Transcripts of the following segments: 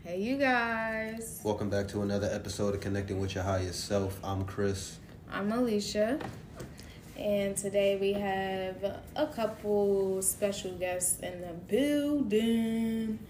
Hey, you guys. Welcome back to another episode of Connecting with Your Highest Self. I'm Chris. I'm Alicia. And today we have a couple special guests in the building.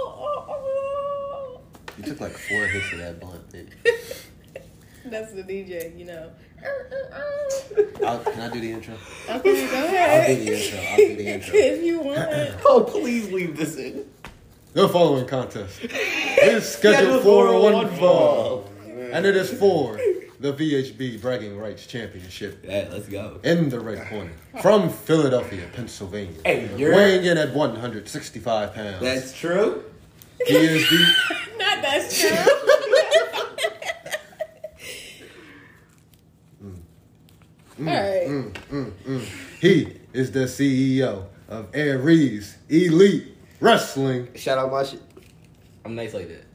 You took like 4 hits of that blunt, bitch. That's the DJ, you know. Can I do the intro? Okay, go ahead. I'll do the intro. If you want. Oh, please leave this in. The following contest is scheduled for one fall, and it is for the VHB Bragging Rights Championship. Yeah, let's go. In the red corner, from Philadelphia, Pennsylvania, Hey, weighing in at 165 pounds. That's true. He is the... Not that's true. Alright. He is the CEO of Aries Elite Wrestling. Shout out my shit. I'm nice like that.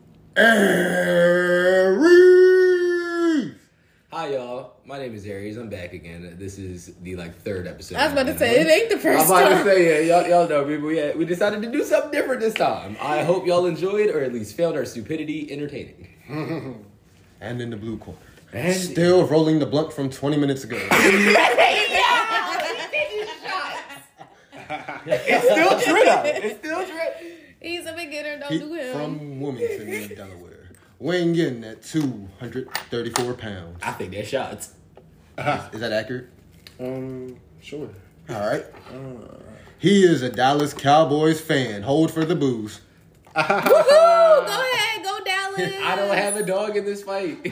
Aries! Hi, y'all. My name is Aries. I'm back again. This is the third episode. I was about to say, it ain't the first I'm about time. to say, yeah, y'all know me. We decided to do something different this time. I hope y'all enjoyed, or at least found our stupidity entertaining. And in the blue corner, And- still rolling the blunt from 20 minutes ago. It's still Trina. It's still Trina. He's a beginner, don't He do him. from Wilmington, Delaware, weighing in at 234 pounds. I think they're shots. Is that accurate? Sure. All right. He is a Dallas Cowboys fan. Hold for the booze. Woohoo! Go ahead, go Dallas. I don't have a dog in this fight.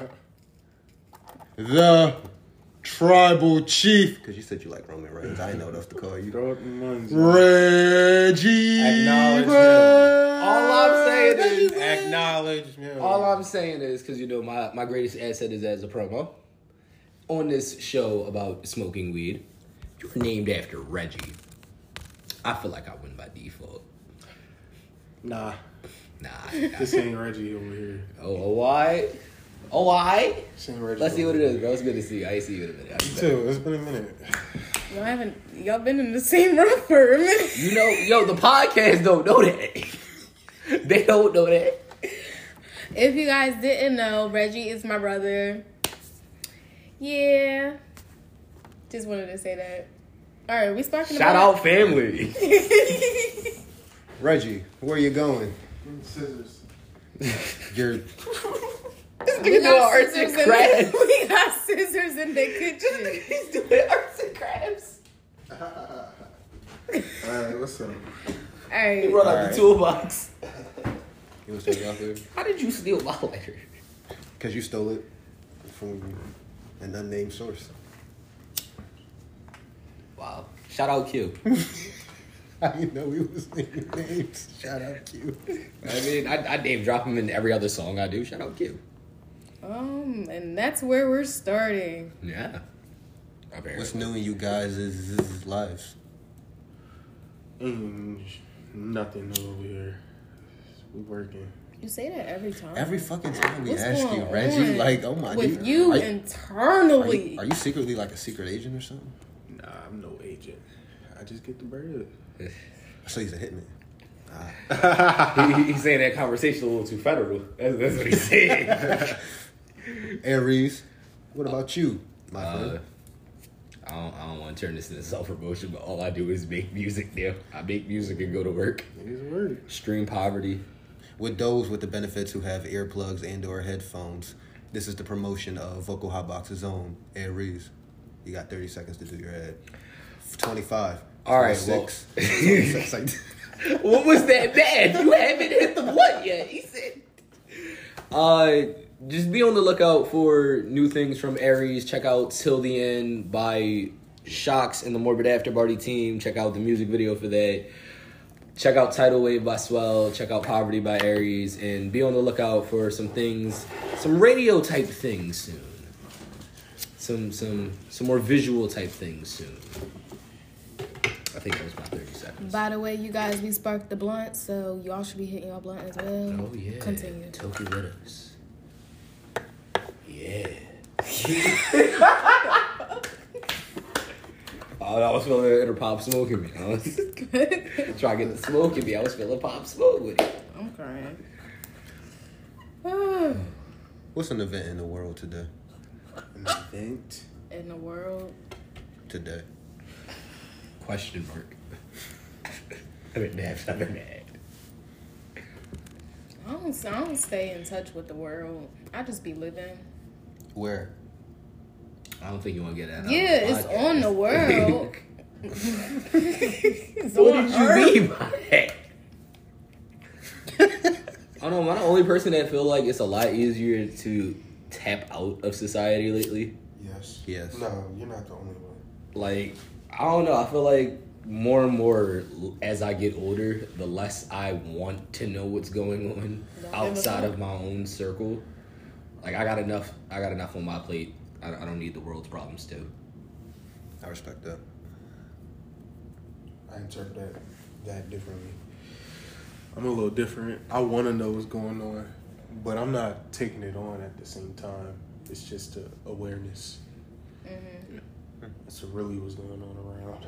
The tribal chief. Because you said you like Roman Reigns. I didn't know what else to call you. Throw it in money. Reggie. Acknowledge him. All I'm saying is, Acknowledge him. all I'm saying is, because my greatest asset is as a promo. On this show about smoking weed, you were named after Reggie. I feel like I win by default. Nah, Nah. this ain't Reggie over here. Oh, why? Oh, why? This ain't Reggie. Let's see what it over is, bro. It's good to see you. I ain't see you in a minute. here. Me too. It's been a minute. Y'all been in the same room for a minute. You know, the podcast don't know that. They don't know that. If you guys didn't know, Reggie is my brother. Yeah. Just wanted to say that. Alright, we sparking the Shout blood. out family. Reggie, where you going? Scissors. You're... We got arts and scissors in crafts. we got scissors in the kitchen. He's doing arts and crafts. Alright, what's up? He Alright. brought out Alright. the toolbox. You want to take it off there? How did you steal my lighter? Because you stole it from an unnamed source. Wow. Shout out Q. How you know we was naming names? Shout out Q. I mean, I name drop him in every other song I do. Shout out Q. And that's where we're starting. Yeah. Apparently. What's new in you guys' lives? Nothing over here. We working. You say that every time. Every fucking time we What's ask you, going Reggie, on like, oh my with dude, you are internally. Are you secretly like a secret agent or something? Nah, I'm no agent. I just get the bird. So he's a hitman. He's saying that conversation a little too federal. That's what he's saying. Aries, what about you, my friend? I don't want to turn this into self-promotion, but all I do is make music now. I make music and go to work. Niggas work. Extreme poverty. With those with the benefits who have earplugs and or headphones, this is the promotion of Vocal Hotbox's own Aries. You got 30 seconds to do your ad. 25. All right, 26. What was that bad? You haven't hit the blunt yet. He said. Just be on the lookout for new things from Aries. Check out Till the End by Shocks and the Morbid After Party team. Check out the music video for that. Check out Tidal Wave by Swell. Check out Poverty by Aries. And be on the lookout for some things, some radio type things soon. Some more visual type things soon. I think that was about 30 seconds. By the way, you guys, we sparked the blunt, so y'all should be hitting your blunt as well. Oh, yeah. Continue. Toki Litters. Yeah. I was feeling inner Pop Smoke in me. I was trying to get the smoke in me. I was feeling Pop Smoke with it. I'm crying. What's an event in the world today? An event. In the world. Today. Question mark. I've been mad. I don't stay in touch with the world. I just be living. Where? I don't think you want to get that. Yeah, it's on the world. It's What on did Earth. you mean by that? I don't know. Am I the only person that feel like it's a lot easier to tap out of society lately? Yes. Yes. No, you're not the only one. Like, I don't know. I feel like more and more as I get older, the less I want to know what's going on outside of my own circle. Like, I got enough on my plate. I don't need the world's problems too. I respect that. I interpret that differently. I'm a little different. I want to know what's going on, but I'm not taking it on at the same time. It's just a awareness. Mm-hmm. That's really what's going on around.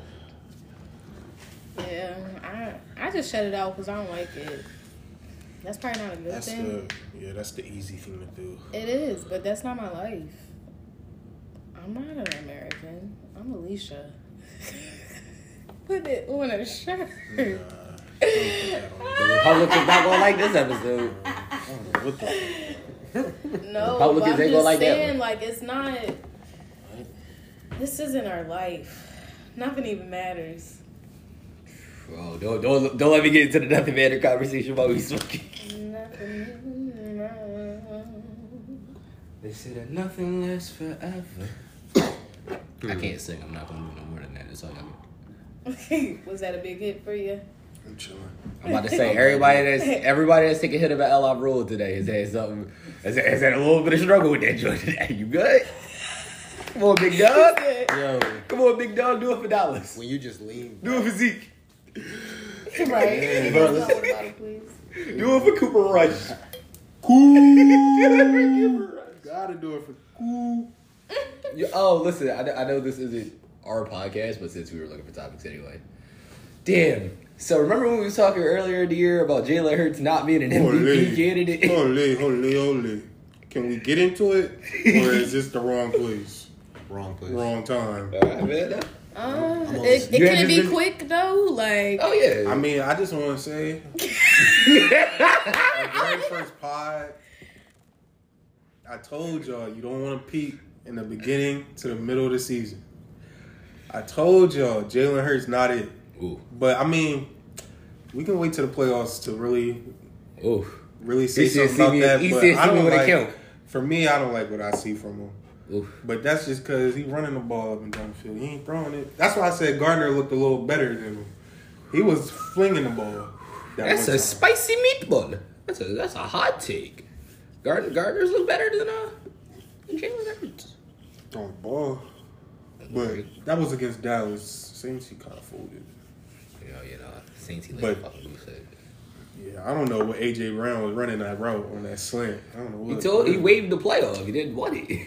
Yeah, I just shut it out because I don't like it. That's probably not a good thing. That's the easy thing to do. It is, but that's not my life. I'm not an American. I'm Alicia. Put it on a shirt. The Republicans not gonna like this episode. What the? No, Republicans but I'm ain't gonna just like that saying, one. like, it's not. This isn't our life. Nothing even matters. Bro, don't let me get into the nothing matter conversation while we smoking. Nothing matters. They say that nothing lasts forever. I can't sing. I'm not gonna do no more than that. That's all I got. Was that a big hit for you? I'm chilling. I'm about to say everybody that's taking a hit of an L I rolled today is had something. Has had a little bit of struggle with that joint today. You good? Come on, big dog. Yo, Come on, big dog. Do it for dollars. when you just lean. Do it for Zeke. Right. Yeah, Bro, bro, please. Do it for Cooper Rush. Gotta do it for cool. Oh, listen. I know this isn't our podcast, but since we were looking for topics anyway. Damn. So remember when we was talking earlier in the year about Jalen Hurts not being an MVP candidate? Holy. Can we get into it? Or is this the wrong place? Wrong place. Wrong time. Man. It You can be interested? quick though. Like, Oh yeah. I mean, I just want to say, the very first pod, I told y'all you don't want to peak in the beginning to the middle of the season. I told y'all Jalen Hurts not it. Ooh. But I mean, we can wait till the playoffs to really say He said, something about that. he But said, I don't when it like. count. For me, I don't like what I see from him. Oof. But that's just because he's running the ball up and down the field. He ain't throwing it. That's why I said Gardner looked a little better than him. He was flinging the ball. That's a spicy meatball. That's a hot take. Gardner's look better than Jalen Hurts. Throwing the ball. But that was against Dallas. Saints, he kind of folded. Saints he But- fucking loose. Yeah, I don't know what A.J. Brown was running that route on that slant. I don't know what. He waved the play off. He didn't want it.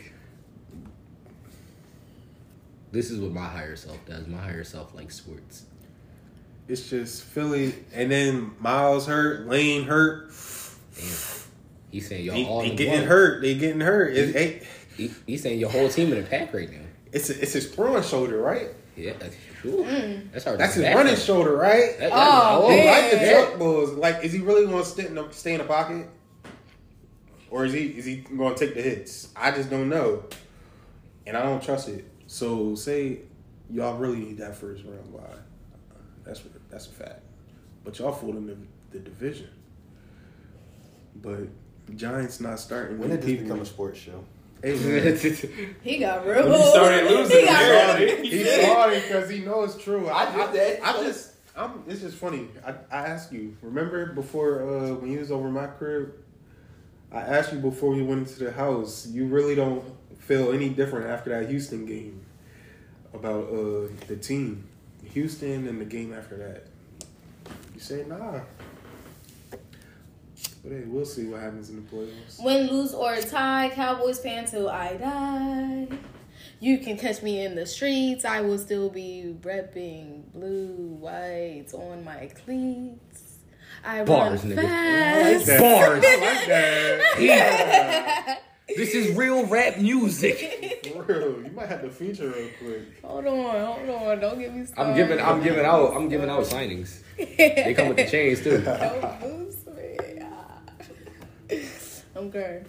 This is what my higher self does. My higher self likes sports. It's just Philly. And then Miles hurt. Lane hurt. Damn. He's saying y'all They all in getting one. hurt. They getting hurt. He's saying your whole team in a pack right now. It's his throwing shoulder, right? Yeah, sure. That's hard. That's to his back running up. shoulder, right? Oh, He man. like the truck bulls. Like, is he really going to stay in the pocket, or is he going to take the hits? I just don't know, and I don't trust it. So, say y'all really need that first round bye. That's a fact. But y'all folding the division. But Giants not starting. When did this become a sports show? Hey, man. he got real. When he started losing, He got real. he's sorry because he knows it's true. It's It's just funny. I asked you. Remember before when you was over my crib? I asked you before we went into the house. You really don't feel any different after that Houston game about the team, Houston, and the game after that. You say nah. But hey, we'll see what happens in the playoffs. Win, lose, or tie, Cowboys fan till I die. You can catch me in the streets. I will still be repping blue, white on my cleats. I Bars, run nigga. fast. Bars. I like that. This is real rap music. For real, you might have to feature real quick. Hold on. Don't get me started. I'm giving out signings. They come with the chains too. Don't boost me. I'm good.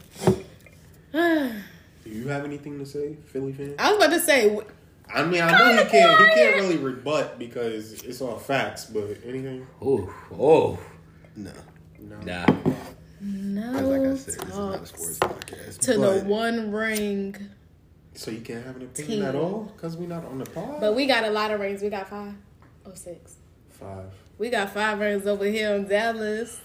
Do you have anything to say, Philly fan? I was about to say, I mean, I know he can't really rebut because it's all facts, but anything? Oh. No. No. Nah. no Like I said, this is not a talks sports podcast. to the but One Ring. So you can't have an opinion Team. at all because we're not on the pod? But we got a lot of rings. We got 5 or 6. 5. We got 5 rings over here in Dallas.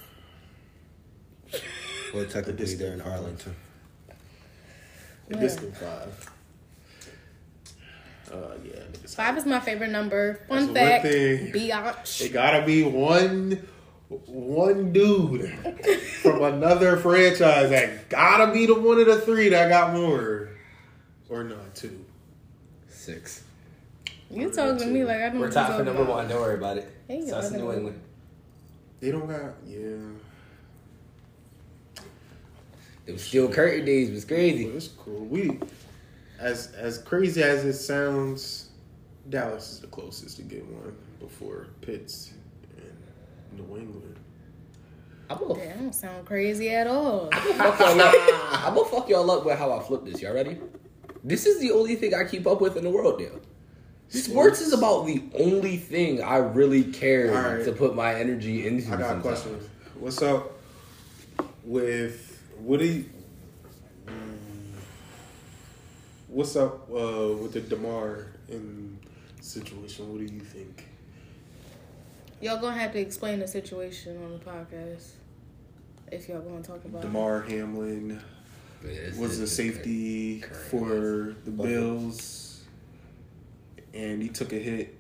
Well, technically, they're in Arlington. A distant 5. Yeah. 5 is my favorite number. That's Fun a fact, good thing. biatch. It gotta be one dude from another franchise that gotta be the one of the 3 that got more. Or not 2. 6. You talking to me like I don't know We're what top you're for talking number about. 1. Don't worry about it. There you So go. that's New England. They don't got, yeah. It was still Curtin days. It was crazy. But it's cool. We, as crazy as it sounds, Dallas is the closest to get one before Pitts and New England. I'm gonna That don't sound crazy at all. fuck y'all up. I'm gonna fuck y'all up with how I flip this. Y'all ready? This is the only thing I keep up with in the world now. Sports is about the only thing I really care All right. to put my energy into. I got a sometimes. question. What's up with Woody? What's up with the DeMar situation? What do you think? Y'all gonna have to explain the situation on the podcast if y'all gonna talk about it. DeMar Hamlin was the safety for the Bills, and he took a hit,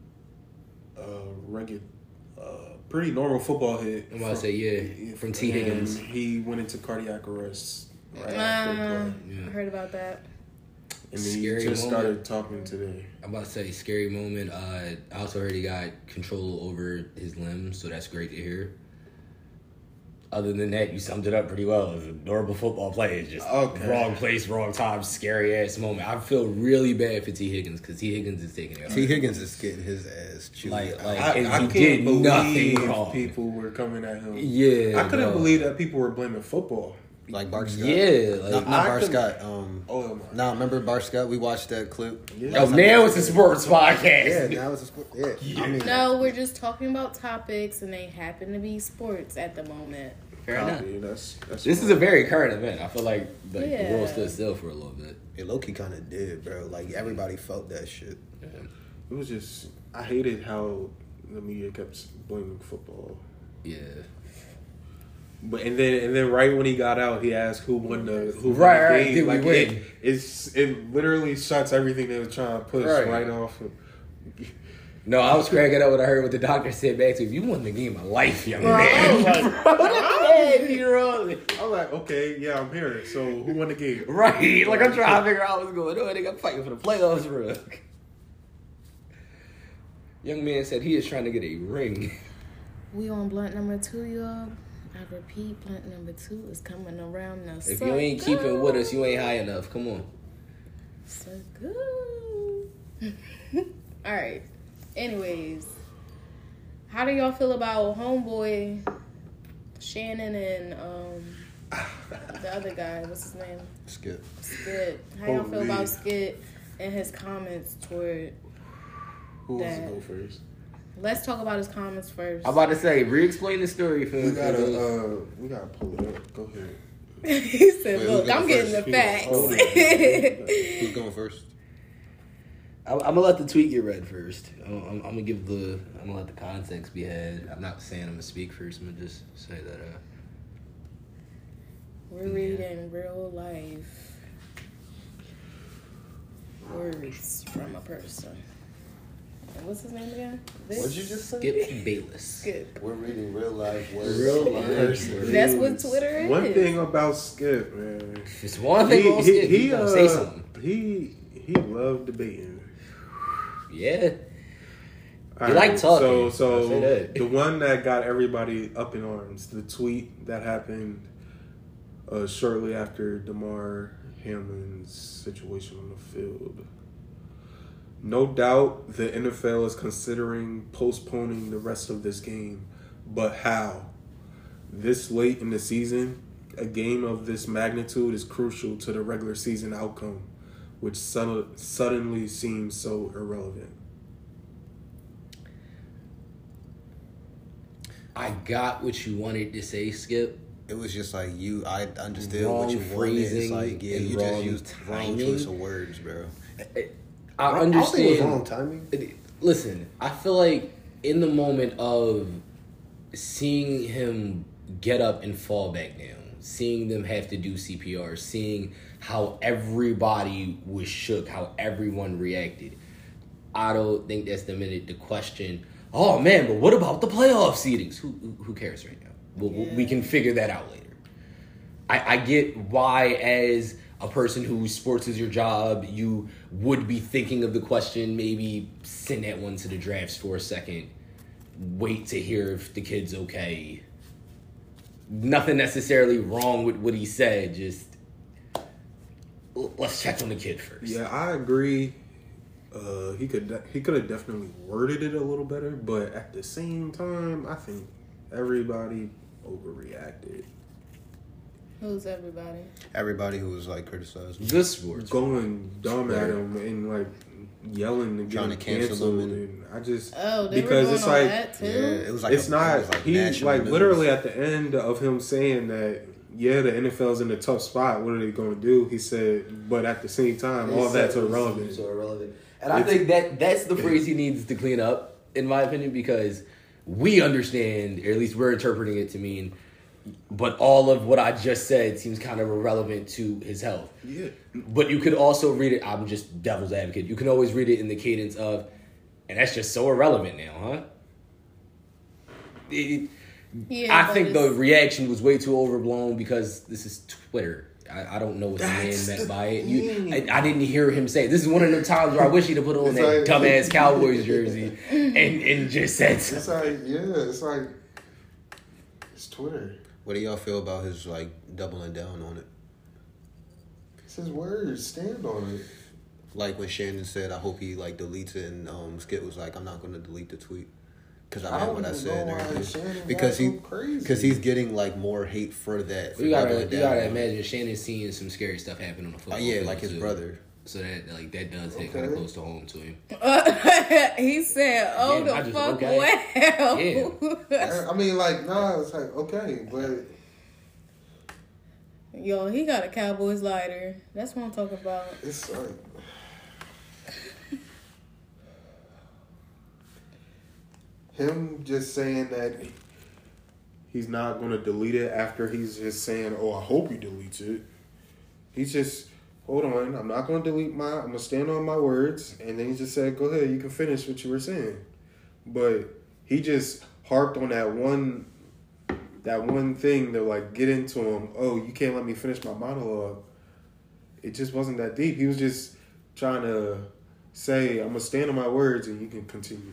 pretty normal football hit. I'm about to say, yeah, from T. Higgins. And he went into cardiac arrest right after the play. I heard about that. And then he Scary just moment. started talking today. I'm about to say, scary moment. I also heard he got control over his limbs, so that's great to hear. Other than that, you summed it up pretty well. It's a normal football play. It's just Okay. wrong place, wrong time, scary ass moment. I feel really bad for T. Higgins because T. Higgins is taking it. T. Higgins is getting his ass chewed Like- out. like- I And he can't did believe nothing wrong. people were coming at him. Yeah, I couldn't bro. believe that people were blaming football. Like Bart Scott. Yeah, like Not I Bart couldn't- Scott. Oh my! Nah, remember Bart Scott? We watched that clip. Yeah. oh, now it's a sports podcast. Yeah, now it's a sport. Yeah. I mean, No, we're just talking about topics, and they happen to be sports at the moment. Fair enough. Copy. That's This is a very current event. I feel like the world Yeah. stood still for a little bit. it low-key kind of did, bro. Like, everybody felt that shit. It was just I hated how the media kept blaming football. Yeah. But and then right when he got out, he asked who won the Right, game. did we Like win? it literally shuts everything they were trying to push right off. No, I was cracking up when I heard what the doctor said back to him. You won the game of life, young I man. was like, Right. I'm like, okay, yeah, I'm here. So who won the game? Right. Like, I'm trying to figure out what's going on. They got fighting for the playoffs, bro. Young man said he is trying to get a ring. We on blunt number 2, y'all. I repeat, blunt number 2 is coming around now. If you ain't keeping with us, you ain't high enough. Come on. So good. All right. Anyways, how do y'all feel about homeboy Shannon and the other guy? What's his name? Skip. Skit. How y'all feel Holy. about Skit and his comments toward? Who wants to That. go first? Let's talk about his comments first. I'm about to say, re-explain the story for We for gotta those- we gotta pull it up. Go ahead. He said, Wait, "Look, who's I'm going getting the first? facts." Oh, Who's going first? I'm gonna let the tweet get read first. I'm gonna let the context be had. I'm not saying I'm gonna speak first. I'm gonna just say that. We're reading real life words from a person. And what's his name again? What'd you just say? Skip Bayless. Skip. We're reading real life words. Real life Person. words. That's what Twitter is. One thing about Skip, man. It's one thing about Skip. He gonna say something. He loved debating. Yeah. They like talking. So I'll say that. the one that got everybody up in arms, the tweet that happened shortly after DeMar Hamlin's situation on the field. No doubt the NFL is considering postponing the rest of this game, but how? This late in the season, a game of this magnitude is crucial to the regular season outcome, which suddenly seems so irrelevant. I got what you wanted to say, Skip. It was just like I understood Wrong what you wanted. It's phrasing like, yeah, and you wrong just used wrong timing. choice of words, bro. I I don't think it was understand. wrong timing. Listen, I feel like in the moment of seeing him get up and fall back down, seeing them have to do CPR, seeing how everybody was shook, how everyone reacted, I don't think that's the minute to question, oh man, but what about the playoff seedings? Who cares right now? We can figure that out later. I get why, as a person whose sports is your job, you would be thinking of the question, maybe send that one to the drafts for a second, wait to hear if the kid's okay. Nothing necessarily wrong with what he said, just let's check on the kid first. Yeah, I agree. He could have definitely worded it a little better, but at the same time, I think everybody overreacted. Who's everybody? Everybody who was like criticizing. The sports. Going dumb at him and like yelling to get Trying him to cancel canceled, him and I just They because were it's going on like that too. Yeah, it was like it's it not was like he national like news. literally at the end of him saying that, yeah, the NFL's in a tough spot. What are they going to do? He said, but at the same time, all that's irrelevant. So irrelevant. And I think that's the phrase he needs to clean up, in my opinion, because we understand, or at least we're interpreting it to mean, but all of what I just said seems kind of irrelevant to his health. Yeah. But you could also read it, I'm just devil's advocate, you can always read it in the cadence of, and that's just so irrelevant now, huh? I think the reaction was way too overblown because this is Twitter. I don't know what the man meant by it. I didn't hear him say it. This is one of them times where I wish he'd have put on that dumbass Cowboys jersey and just said something. It's Twitter. What do y'all feel about his like doubling down on it? It's his words. Stand on it. Like when Shannon said, "I hope he like deletes it," and Skip was like, "I'm not going to delete the tweet because I meant what I said." And everything. Because he's getting like more hate for that. For You gotta doubling down on it. imagine Shannon's seeing some scary stuff happen on the football Yeah, field like his too. brother. So that does hit kind of close to home to him. He said, "Oh, Damn, I the just- fuck okay. well." I mean, like, nah, it's like, okay, but Yo, he got a Cowboys lighter. That's what I'm talking about. it's like, him just saying that He's not going to delete it after he's just saying, oh, I hope he deletes it. He's just, hold on, I'm not going to delete I'm going to stand on my words. And then he just said, go ahead, you can finish what you were saying. But he just harped on that one thing to like get into him. Oh, you can't let me finish my monologue. It just wasn't that deep. He was just trying to say, I'm going to stand on my words and you can continue.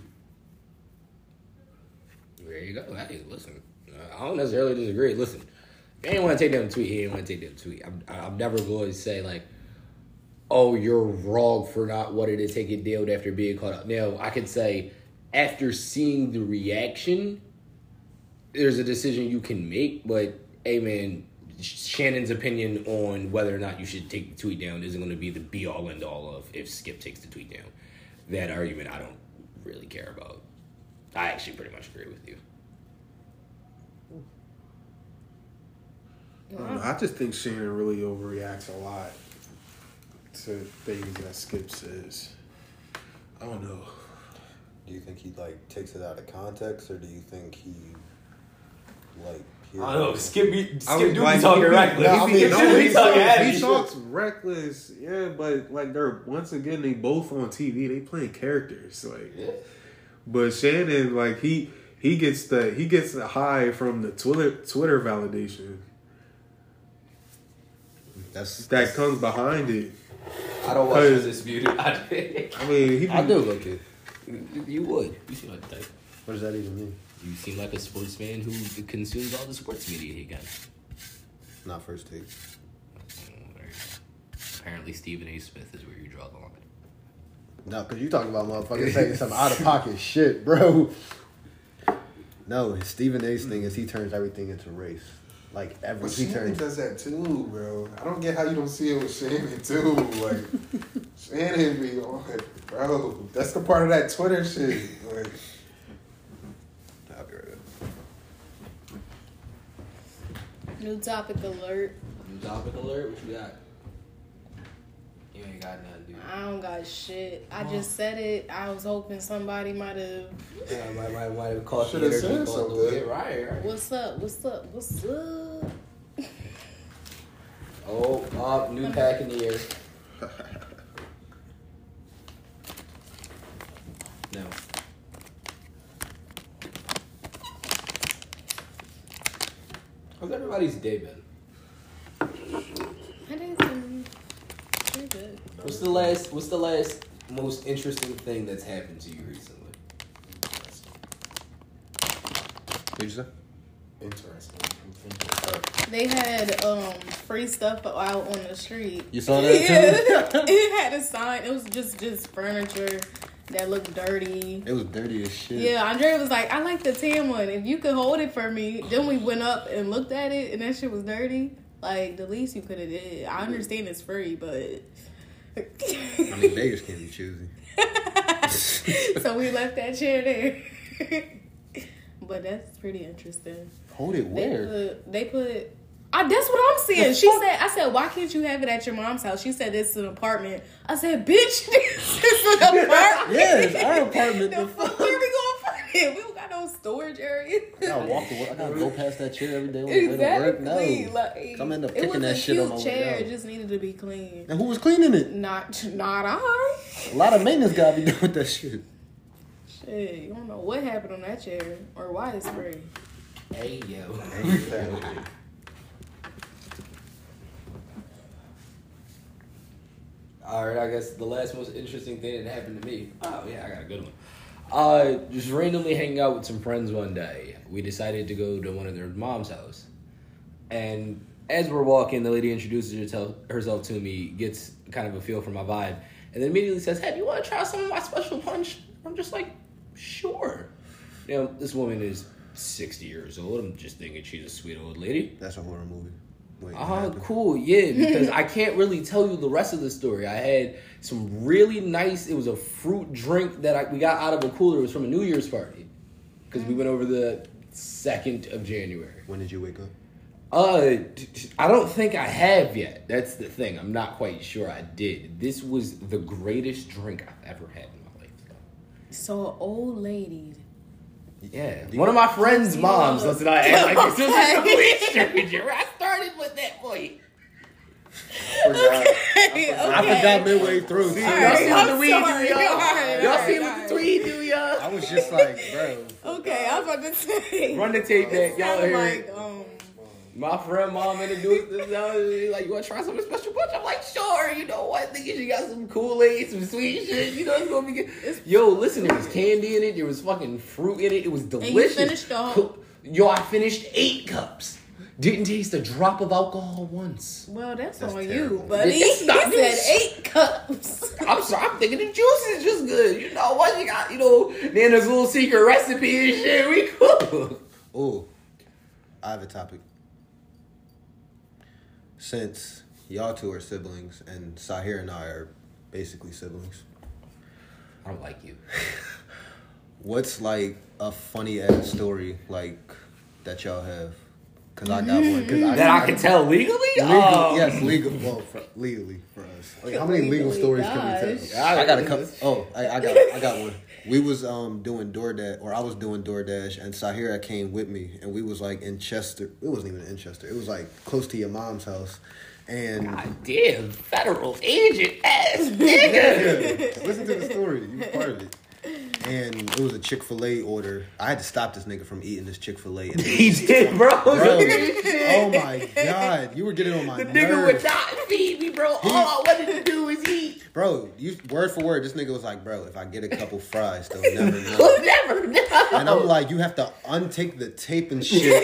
There you go. Hey, listen, I don't necessarily disagree. Listen, if anyone want to take down the tweet, he ain't want to take down the tweet. I'm never going to say like, oh, you're wrong for not wanting to take it down after being caught up. Now, I could say after seeing the reaction, there's a decision you can make, but hey, man, Shannon's opinion on whether or not you should take the tweet down isn't going to be the be-all, end-all of if Skip takes the tweet down. That argument I don't really care about. I actually pretty much agree with you. I don't know, I just think Shannon really overreacts a lot to things that Skip says. I don't know. Do you think he like takes it out of context, or do you think he like? I don't know. Skip I do mean, like, be talking he- reckless. He talks reckless, yeah, but like they're once again they both on TV. They playing characters, like. Yeah. But Shannon, like he gets the high from the Twitter validation that comes behind it. I don't watch Cause- Undisputed. I mean, he I do look it. You would. You seem like the type. What does that even mean? You seem like a sportsman who consumes all the sports media he can. Not first take. There you go. Apparently, Stephen A. Smith is where you draw the line. No, because you talking about motherfuckers saying some out of pocket shit, bro. No, Stephen A's thing is he turns everything into race. Like But he Shannon turns. does that too, bro. I don't get how you don't see it with Shannon too. Like Shannon be on it, bro. That's the part of that Twitter shit. Like, I'll be right back. New topic alert. New topic alert. What you got? You ain't got nothing, dude. I don't got shit. I just said it. I was hoping somebody might have. Yeah, might have caught the Should've energy. said caught the something. wave. Right. What's up? What's up? What's up? Oh, new pack in the air. No. How's everybody's day been? I didn't see. Pretty good. What's the last most interesting thing that's happened to you recently? What'd you say? interesting. They had free stuff out on the street. You saw that too? It had a sign. It was just furniture that looked dirty. It was dirty as shit. Yeah, Andrea was like, I like the tan one. If you could hold it for me. Then we went up and looked at it, and that shit was dirty. Like, the least you could have did. I understand it's free, but... I mean, Vegas can be choosy. So we left that chair there. But that's pretty interesting. Hold it where? They put that's what I'm saying. I said, why can't you have it at your mom's house? She said, it's an apartment. I said, bitch, this is an apartment. Yeah, it's our apartment. The fuck, where we gonna put it? We don't got no storage area. I gotta walk to work. I gotta go past that chair every day on the way to work. Exactly. No. Like, I'm end up it picking was that a shit on cute my chair. way It out. just needed to be clean. And who was cleaning it? Not I. A lot of maintenance gotta be done with that shit. Shit, you don't know what happened on that chair or why it's free. Hey, yo. Alright, I guess the last most interesting thing that happened to me. Oh, yeah, I got a good one. Just randomly hanging out with some friends one day. We decided to go to one of their mom's house. And as we're walking, the lady introduces herself to me, gets kind of a feel for my vibe, and then immediately says, hey, do you want to try some of my special punch? I'm just like, sure. You know, this woman is 60 years old. I'm just thinking she's a sweet old lady. That's a horror movie. Wait, Cool, yeah, because I can't really tell you the rest of the story. I had some really nice, it was a fruit drink that we got out of a cooler. It was from a New Year's party, because we went over the 2nd of January. When did you wake up? I don't think I have yet. That's the thing. I'm not quite sure I did. This was the greatest drink I've ever had in my life. So an old lady. Yeah, one of my friend's moms. Let's not act like this is a complete stranger. I started with that point. I forgot midway through. See, Y'all see what the weed do, sorry. y'all? Alright, Y'all alright, see what the tweed do, y'all? I was just like, bro. Okay, I was about to say. Run the tape back, y'all Sounded hear like, it. My friend mom introduced this. Like, you want to try some special punch? I'm like, sure. You know what? Nigga, you got some Kool-Aid, some sweet shit. You know it's gonna be good. Yo, listen, there was candy in it. There was fucking fruit in it. It was delicious. And you finished the whole... Yo, I finished 8 cups. Didn't taste a drop of alcohol once. Well, that's on terrible. you, buddy. It's not He said 8 cups. I'm sorry, I'm thinking the juice is just good. You know what? You got, Nana's little secret recipe and shit. We cool. Oh, I have a topic. Since y'all two are siblings and Sahir and I are basically siblings, I don't like you. what's like a funny ass story like that y'all have? Cause I got one. That I can tell legally? Yes, legal. Well, legally for us. Like, how many legal Legally, stories can we gosh. tell? I got a couple. Oh, I got one. We was doing DoorDash, or I was doing DoorDash, and Sahira came with me, and we was like in Chester. It wasn't even in Chester. It was like close to your mom's house, and God damn, federal agent ass nigga. yeah, listen to the story. You was part of it. And it was a Chick-fil-A order. I had to stop this nigga from eating this Chick-fil-A. And He did, bro. oh my God. You were getting on my The nerves. nigga would not feed me, bro. All I wanted to do was eat. Bro, you word for word, this nigga was like, bro, if I get a couple fries, they'll never know. Never know. And I'm like, you have to untake the tape and shit.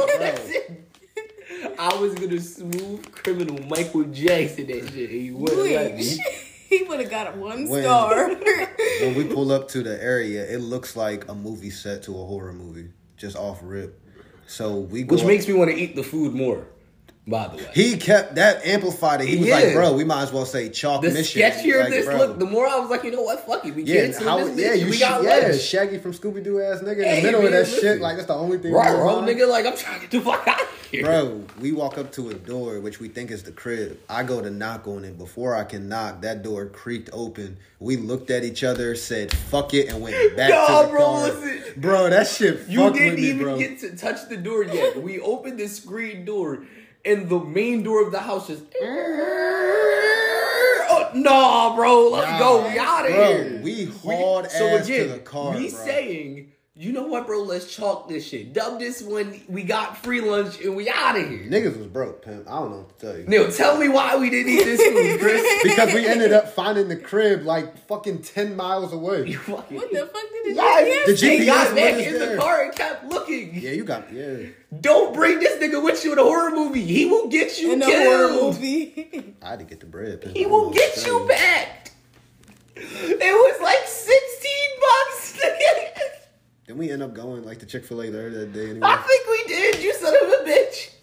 Bro. I was gonna smooth criminal Michael Jackson that shit. And he wouldn't let me. He would have got a 1 star. When we pull up to the area, it looks like a movie set to a horror movie, just off rip. So we go Which makes me want to eat the food more, by the way. He kept that amplified it. He was like, bro, we might as well say chalk The mission. sketchier like, this bro. looked, the more I was like, you know what, fuck it. We can't how, this bitch. We got yeah, lunch. Shaggy from Scooby-Doo ass nigga in Hey, the middle of man, that shit. listen. Like, that's the only thing. Right, bro, nigga, like, I'm trying to get the fuck out of here. Bro, we walk up to a door, which we think is the crib. I go to knock on it. Before I can knock, that door creaked open. We looked at each other, said, fuck it, and went back to the car. Listen. Bro, that shit You fucked didn't with me, even bro. get to touch the door yet. We opened the screen door, and the main door of the house just... Oh, nah, bro, let's go. We out of here. Bro, we hauled ass to the car, me bro. saying, you know what, bro, let's chalk this shit. Dub this one, we got free lunch, and we out of here. Niggas was broke, pimp. I don't know what to tell you. Neil, tell me why we didn't eat this food, Chris. Because we ended up finding the crib like fucking 10 miles away. What the fuck did The He GPS got back was in there. the car and kept looking. Yeah, you got, yeah. Don't bring this nigga with you in a horror movie. He will get you in the killed. horror movie? I had to get the bread, pimp. He I don't will know what get to you tell back. It was like $16, nigga. Then we end up going like to Chick-fil-A there that day anyway. I think we did, you son of a bitch.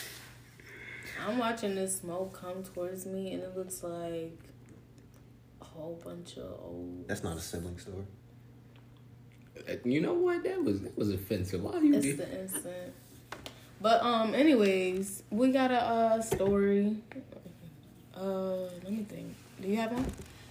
I'm watching this smoke come towards me, and it looks like a whole bunch of old. That's not a sibling story. You know what? That was offensive. Why you It's did? the instant. But anyways, we got a story. Let me think. Do you have one?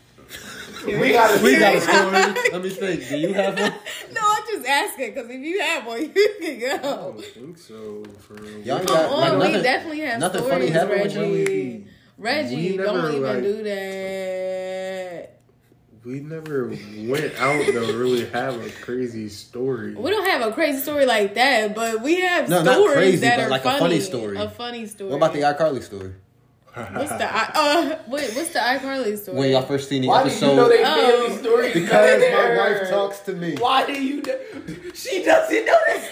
We got a story. Let me think. Do you have one? No, I'm just asking because if you have one, you can I go. don't think so. For real. Y'all ain't Come got, on, like, we nothing- definitely have nothing stories, funny happened with Reggie. We Reggie, never, don't even like- do that. We never went out to really have a crazy story. We don't have a crazy story like that, but we have No, not stories crazy, that but are like funny. a funny story. A funny story. What about the iCarly story? What's the what's the iCarly story? When y'all first seen the Why do episode. you know they Oh. family story? Because my wife talks to me. Why do you know? She doesn't know the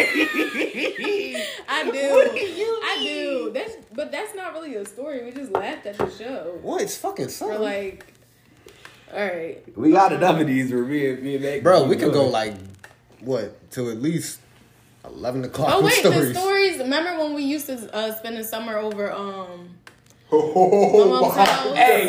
story. I do. What do you I mean? do. That's not really a story. We just laughed at the show. What? It's fucking We're something. like, all right. We got enough of these for me and Meg. Bro, we could go like, what, to at least 11 o'clock Oh with wait, stories. the stories. Remember when we used to spend the summer over Oh, my mom's house? Hey,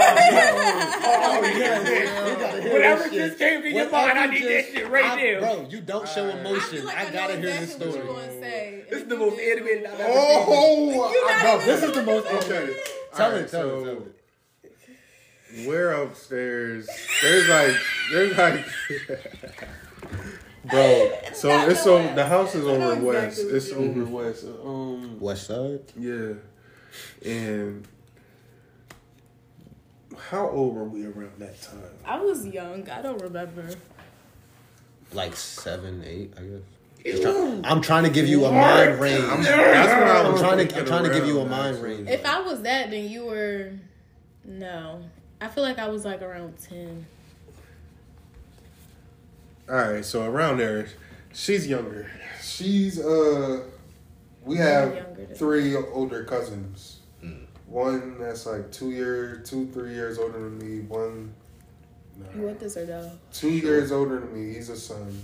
Whatever whatever just came to your mind, I need that shit right now. Bro, you don't show I emotion. feel like I gotta know hear this exactly what story. you gonna say. This is And the if most you do- animated I've ever seen. Oh, not No, even this is the most. Okay. Tell Alright, it, tell so it. we're upstairs. There's like, bro. So Not it's no so West. the house is I know over west. exactly what It's you over west. West Side? Yeah, and how old were we around that time? I was young. I don't remember. Like 7, 8, I guess. I'm trying to give you a mind range. That's what I I'm was trying thinking to give you a around, mind actually. range. If I was that, then you were. No, I feel like I was like around 10. All right, so around there, she's younger. She's we have younger than 3 older cousins. One that's like 3 years older than me. One, You want this or no? 2 years older than me. He's a son.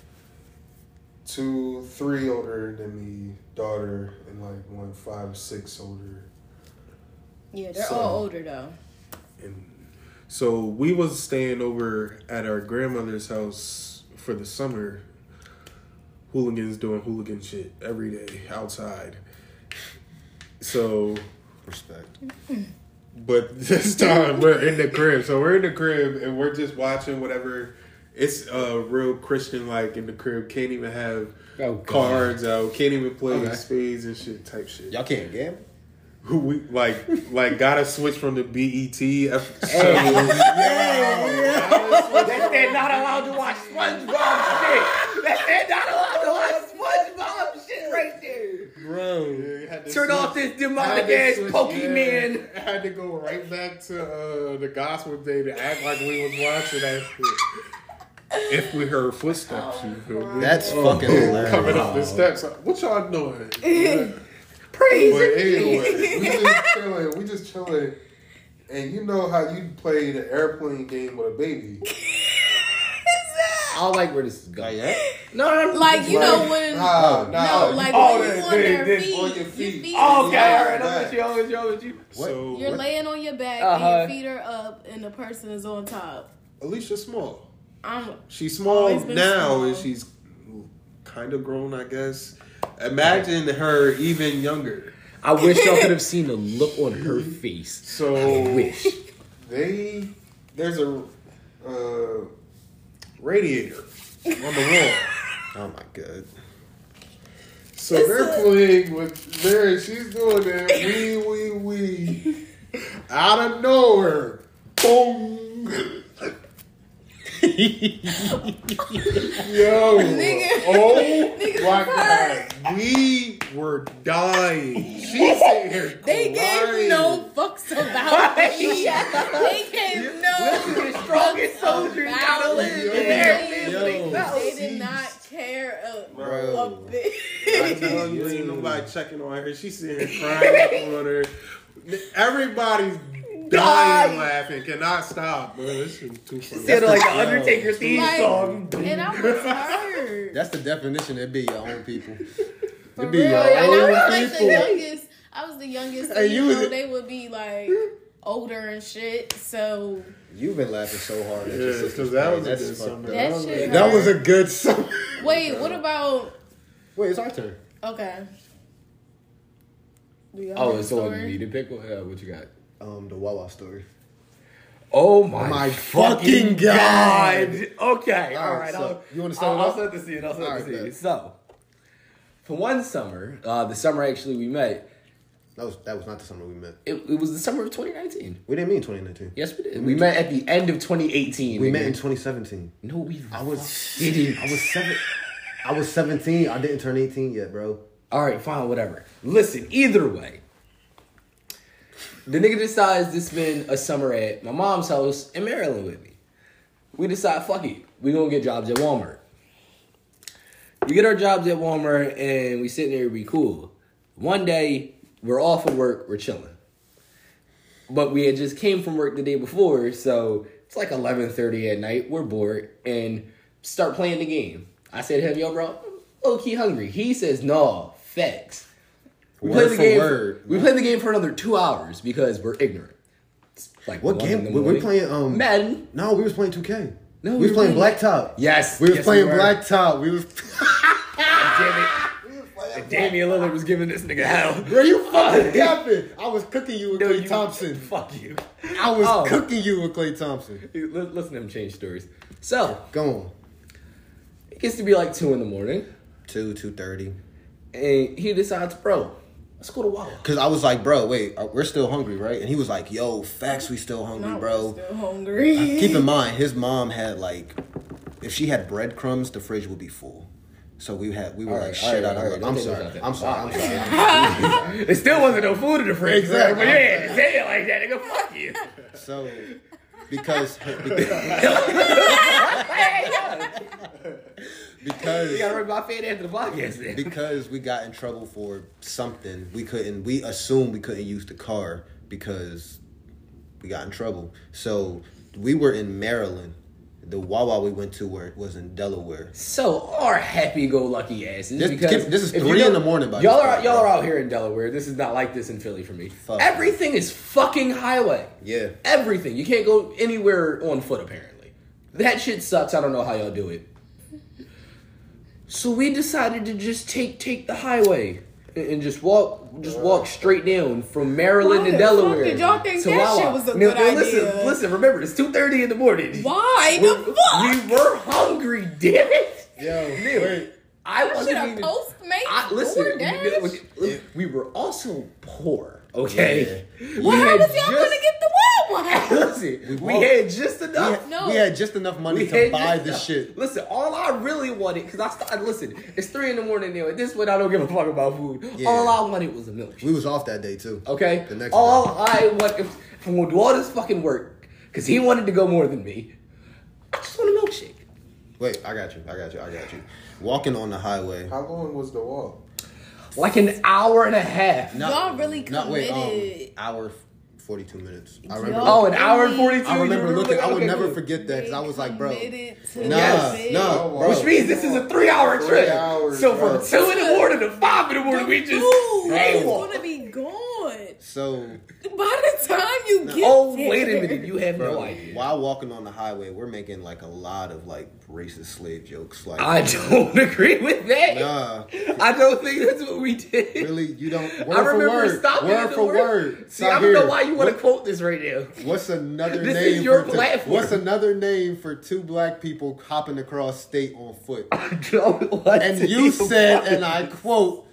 3 older than me, daughter, and like 1 5, 6 older. Yeah, they're So- all older though. And so we was staying over at our grandmother's house for the summer. Hooligans doing hooligan shit every day outside. So, Respect. but this time we're in the crib. So we're in the crib and we're just watching whatever. It's real Christian like in the crib. Can't even have cards out. Can't even play spades and shit type shit. Y'all can't gamble? Who we like gotta switch from the BET episode. That they're not allowed to watch SpongeBob shit. That they're not allowed to watch SpongeBob shit right there. bro. Yeah, had to Turn switch- off this had demonic to ass switch- Pokemon. Yeah, I had to go right back to the gospel day to act like we was watching that shit. If we heard footsteps, you feel me? That's fucking hilarious. Coming up the steps. What y'all doing? Praise But it. anyway, we just chilling. And you know how you play the airplane game with a baby. I don't like where this is Not going. yet? No. Like, you know when... Nah, No, like oh, when you that- on their that- feet, on your your feet. feet Oh, is okay, up. all right. I'm with you. So You're laying on your back Uh-huh. and your feet are up and the person is on top. Alicia's small. I'm She's small Always been now, small. and she's kind of grown, I guess. Imagine her even younger. I wish y'all could have seen the look on her face. So I wish. there's a radiator on the wall. Oh my god. So they're playing with there. She's doing that wee. Out of nowhere, boom. Yo, Nigga. oh Nigga my hurt. god, we were dying. She's sitting here They crying. gave no fucks about me. They gave no The strongest soldier gotta about live. Yo, me. yo. They did not care a Bro. bit. I tell you, ain't nobody checking on her. She's sitting here crying on her. Everybody's dying laughing, cannot stop, bro. This is too funny. Sounded like the Undertaker theme Like, song. and I was hurt. That's the definition. It'd be your own people. For It'd be real. your And I own was like the people. youngest. I was the youngest. Hey, And, you you know, was- they would be like older and shit. So You've been laughing so hard at Yeah, your sister's 'cause that play. was a That's good fucked summer. up. that shit. That was a hurt. good summer. Wait. What about? Wait, it's our turn. Okay. Do y'all Oh, have a it's the one story? you need to pick? What you got? The Wawa story. Oh my, My fucking fucking god! God. Okay, All all right, right. so you wanna start it I'll off? set the scene. I'll set All the right, scene. bet. So, for one summer, the summer actually we met, That was not the summer we met. it was the summer of 2019. We didn't mean 2019. Yes, we did. We met at the end of 2018. We nigga. met in 2017. No, we. I was didn't. I was 17. I didn't turn 18 yet, bro. All right, fine, whatever. Listen, either way, the nigga decides to spend a summer at my mom's house in Maryland with me. We decide, fuck it, we gonna get jobs at Walmart. We get our jobs at Walmart and we sit there, we cool. One day, we're off of work, we're chilling. But we had just came from work the day before, so it's like 11:30 at night, we're bored, and start playing the game. I said to him, yo, bro, I'm low-key hungry. He says, no, facts. We Word played the for game. word. We played the game for another 2 hours because we're ignorant. It's like What 1 game? in the We morning. playing Madden. No, we was playing 2K. No, we was playing Blacktop. Yes, We was yes, playing were. Blacktop. We was Damn it. And Damian Lillard was giving this nigga hell. Bro, you fucking capping. I was cooking you with No, Klay you- Thompson. Fuck you. I was Oh. cooking you with Klay Thompson. Listen to him change stories. So, Go on. it gets to be like 2 in the morning. 2:30. And he decides, bro, let's go to Wawa. Cause I was like, bro, wait, we're still hungry, right? And he was like, yo, facts, we still hungry, Not bro. Still hungry. Keep in mind, his mom had like, if she had breadcrumbs, the fridge would be full. So we were All like right, shit all out right, of. don't I'm take sorry. notes out I'm there. sorry. It still wasn't no food in the fridge. Exactly. But yeah, say it like that, nigga. Fuck you. So because You gotta rip my fade after the podcast, man. because we got in trouble for something, we assumed we couldn't use the car because we got in trouble. So we were in Maryland. The Wawa we went to was in Delaware. So our happy-go-lucky asses. This- Because this is if 3 you in know- the morning, by y'all this are point, y'all bro. are out here in Delaware. This is not like this in Philly for me. Fuck. Everything is fucking highway. Yeah. Everything. You can't go anywhere on foot. Apparently, that shit sucks. I don't know how y'all do it. So we decided to just take the highway and just walk straight down from Maryland Why to the Delaware. fuck did y'all think to that Wawa. shit was a Now, good listen, idea? Listen, remember, it's 2:30 in the morning. Why the fuck? We were hungry, damn it. Yo, Nigga, wait. I Should wasn't have even. Postmates Listen, we were also poor. Okay. Yeah. Well, how was y'all gonna get the Wawa? Listen, we had just enough. No. We had just enough money to buy the shit. Listen, all I really wanted, because I started, listen, it's 3 in the morning now. At this point, I don't give a fuck about food. Yeah. All I wanted was a milkshake. We was off that day too. Okay? The next all day. I wanted, if I'm going to do all this fucking work, because he wanted to go more than me, I just want a milkshake. Wait, I got you. Walking on the highway. How long was the walk? Like an hour and a half. Y'all really committed. Hour 42 minutes. I Y'all remember. Oh, an hour and 42? I remember looking. I would Okay, never good. forget that because I was like, bro. Yes. Bro. Which means this is a 3-hour trip. 3 hours, So bro. from 2 in the morning to 5 in the morning, we just It's walk. gonna be gone. So, By the time you get Oh, there. wait a minute. You have no bro, idea. while walking on the highway, we're making like a lot of like racist slave jokes. Like, I don't agree with that. nah, I don't think that's what we did. really, you don't. Word I for remember word. stopping Word at the for word. word. See, I don't know why you want to quote this right now. What's another This name? is your for platform. What's another name for 2 black people hopping across state on foot? I don't want And to you even said, fucking- and I quote,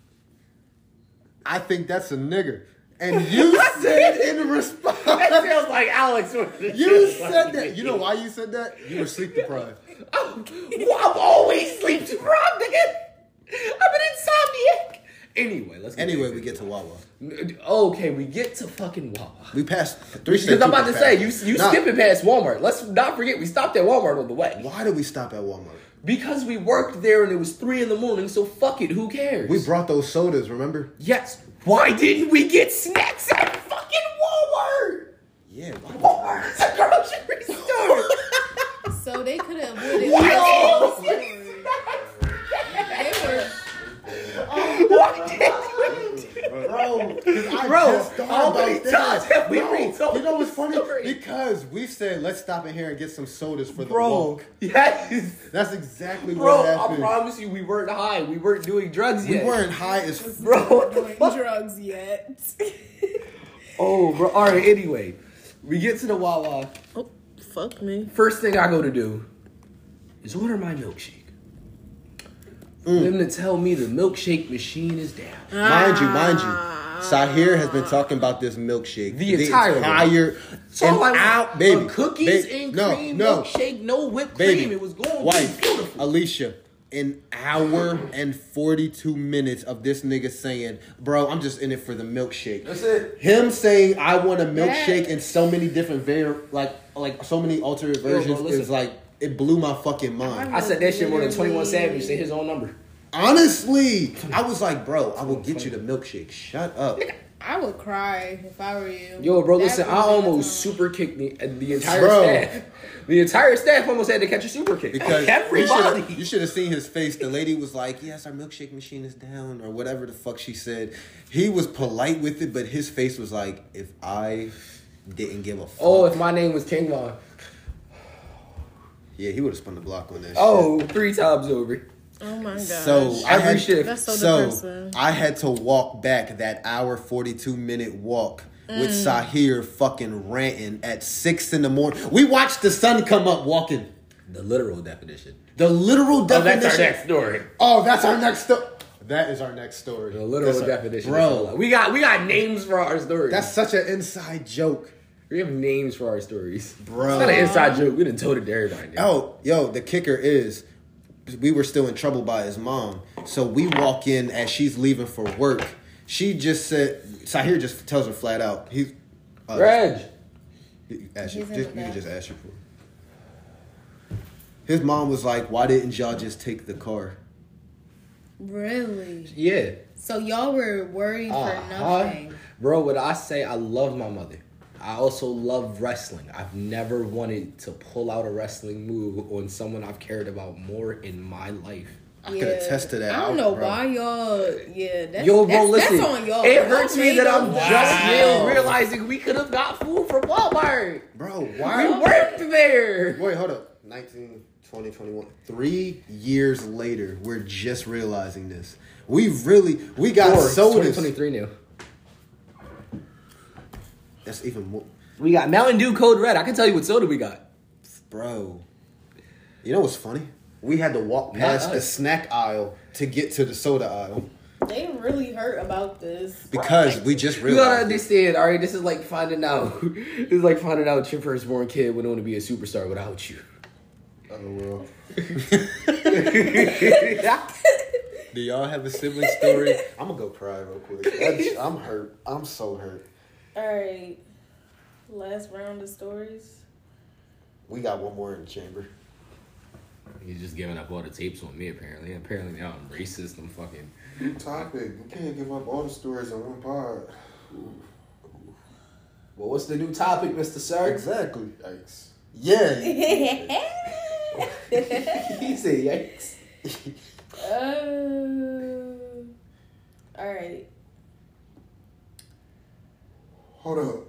I think that's a nigger. And you said in response, That sounds like Alex. you said that. You know why you said that? You were sleep deprived. I'm always sleep deprived, nigga. I'm an insomniac. Anyway, let's. Anyway, we get to Wawa. Okay, we get to fucking Wawa. We passed 3 Because states. I'm about to say, you Nah, skipping past Walmart. Let's not forget, we stopped at Walmart on the way. Why did we stop at Walmart? Because we worked there and it was 3 in the morning, so fuck it, who cares? We brought those sodas, remember? Yes. Why didn't we get snacks at fucking Walmart? Yeah. Why? Walmart's a grocery store. So they could have avoided Why all didn't the we They were. Why didn't we? Bro, 'cause I Bro, just thought how about many that. times have we Bro, retold you know what's this funny? story? Because we said, let's stop in here and get some sodas for the Bro, walk. yes. That's exactly Bro, what I happened. promise you, we weren't high. We weren't doing drugs We yet. weren't high as Bro, what the Doing fuck? drugs yet. Oh, bro. All right, anyway. We get to the Wawa. Oh, fuck me. First thing I go to do is order my milkshake. For them to tell me the milkshake machine is down. Mind you, Sahir has been talking about this milkshake The entire So and like out, baby, cookies baby, and no, cream no, milkshake, no whipped baby, cream. It was going to wife, be beautiful. Alicia, an hour and 42 minutes of this nigga saying, bro, I'm just in it for the milkshake. That's it. Him saying, I want a milkshake in so many different like so many alternate bro, versions listen. is like, it blew my fucking mind. I said that shit more than 21 Savage said his own number. Honestly, I was like, bro, I will get you the milkshake. Shut up. I would cry if I were you. Yo, bro, That listen, I was almost awesome. super kicked the entire Bro. staff. The entire staff almost had to catch a super kick. Because everybody. you should have seen his face. The lady was like, yes, our milkshake machine is down, or whatever the fuck she said. He was polite with it, but his face was like, if I didn't give a fuck. Oh, if my name was King Von. Yeah, he would have spun the block on that Oh, 3 times over. Oh my god. So Every shift. That's so depressing. I had to walk back that hour 42-minute walk with Sahir fucking ranting at 6 in the morning. We watched the sun come up walking. The literal definition. The literal definition. That's our next story. Oh, that's our next story. That is our next story. The literal That's our- definition. Bro, We got names for our stories. that's such an inside joke. We have names for our stories. Bro. It's not an inside joke. We done told it to everybody. Now. Oh, yo, the kicker is we were still in trouble by his mom. So we walk in as she's leaving for work. She just said, Sahir just tells her flat out, he's... Reg. You He's in the can back. just ask your for. His mom was like, why didn't y'all just take the car? Really? Yeah. So y'all were worried for nothing. Bro, what I say, I love my mother. I also love wrestling. I've never wanted to pull out a wrestling move on someone I've cared about more in my life. I could attest to that. I don't know bro. why y'all. Yeah, that's, Yo, bro, that's, listen. that's on y'all. It hurts me that I'm Y'all just made now them- realizing we could have got food from Walmart. Bro, We why? worked there. Wait, hold up. 19, 20, 21. 3 years later, we're just realizing this. We got sodas. 2023 now. That's even more. We got Mountain Dew Code Red. I can tell you what soda we got. Bro. You know what's funny? We had to walk past Not the us. snack aisle to get to the soda aisle. They really hurt about this. Because we just You realized. gotta understand, all right? This is like finding out. This is like finding out your firstborn kid would want to be a superstar without you. Oh, well. Do y'all have a sibling story? I'm gonna go cry real quick. I'm hurt. I'm so hurt. Alright. Last round of stories. We got one more in the chamber. He's just giving up all the tapes on me, apparently. Apparently now I'm racist. I'm fucking... New topic. You can't give up all the stories in one pod. Well, what's the new topic, Mr. Sir? Exactly. Yikes. Yeah. He said yikes. Alright. Hold up.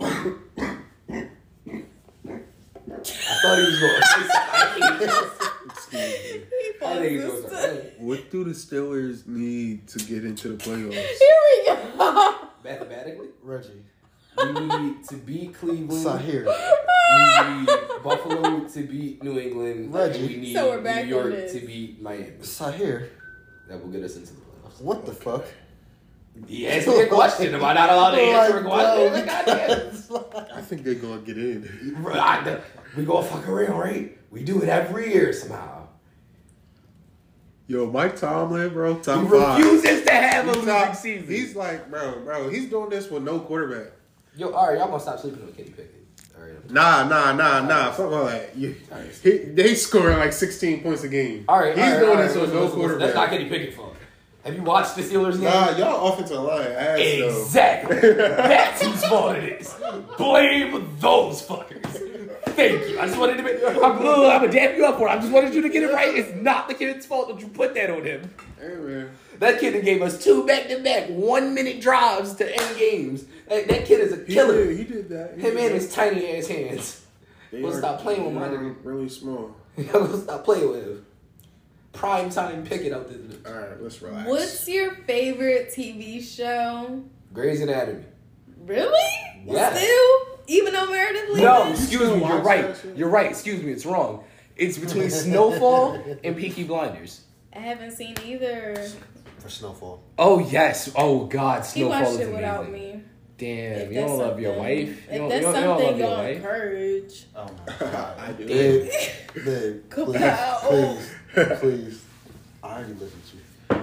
I thought he was going to say something. Excuse me. I think he was going to say What do the Steelers need to get into the playoffs? Here we go. mathematically, Reggie. we need to beat Cleveland. Sahir. We need Buffalo to beat New England. Reggie. And we need So we're back New York on this. to beat Miami. Sahir. That will get us into the playoffs. What the fuck? He asked me a question. Am I not allowed to answer a question? Like, Goddamn. I think they're gonna get in. We go fuck around, right? We do it every year somehow. Yo, Mike Tomlin, bro, He top five. refuses to have a He's losing top- season. He's like, bro, he's doing this with no quarterback. Yo, all right, y'all gonna stop sleeping on Kenny Pickett. All right, Nah. Fuck all that. They scoring like 16 points a game. all right. He's all doing right, this with no listen. quarterback. That's not Kenny Pickett fault. Have you watched the Steelers game? Nah, y'all offensive line ass though. Exactly. That's whose fault it is. Blame those fuckers. Thank you. I just wanted to make. I'm gonna dap you up for it. I just wanted you to get it right. It's not the kid's fault that you put that on him. Hey man, That kid that gave us 2 back-to-back 1-minute drives to end games. That kid is a killer. He did that. Him and his tiny ass hands. They We'll are- stop playing with my they are nigga. really small. Y'all stop playing with him. Prime time Pickett out there. All right, let's relax. What's your favorite TV show? Grey's Anatomy. Really? Yes. Still? Even though Meredith leaves? No, excuse me. You're watch right. that shit? You're right. Excuse me. It's wrong. It's between Snowfall and Peaky Blinders. I haven't seen either. For Snowfall. Oh yes. Oh God. He Snowfall watched is it amazing. without me. Damn. If You that's don't love your something- wife. If You don't that's love something your y'all wife. encourage. Oh my god. I do. Babe, Come please, out. please. I already listened to you.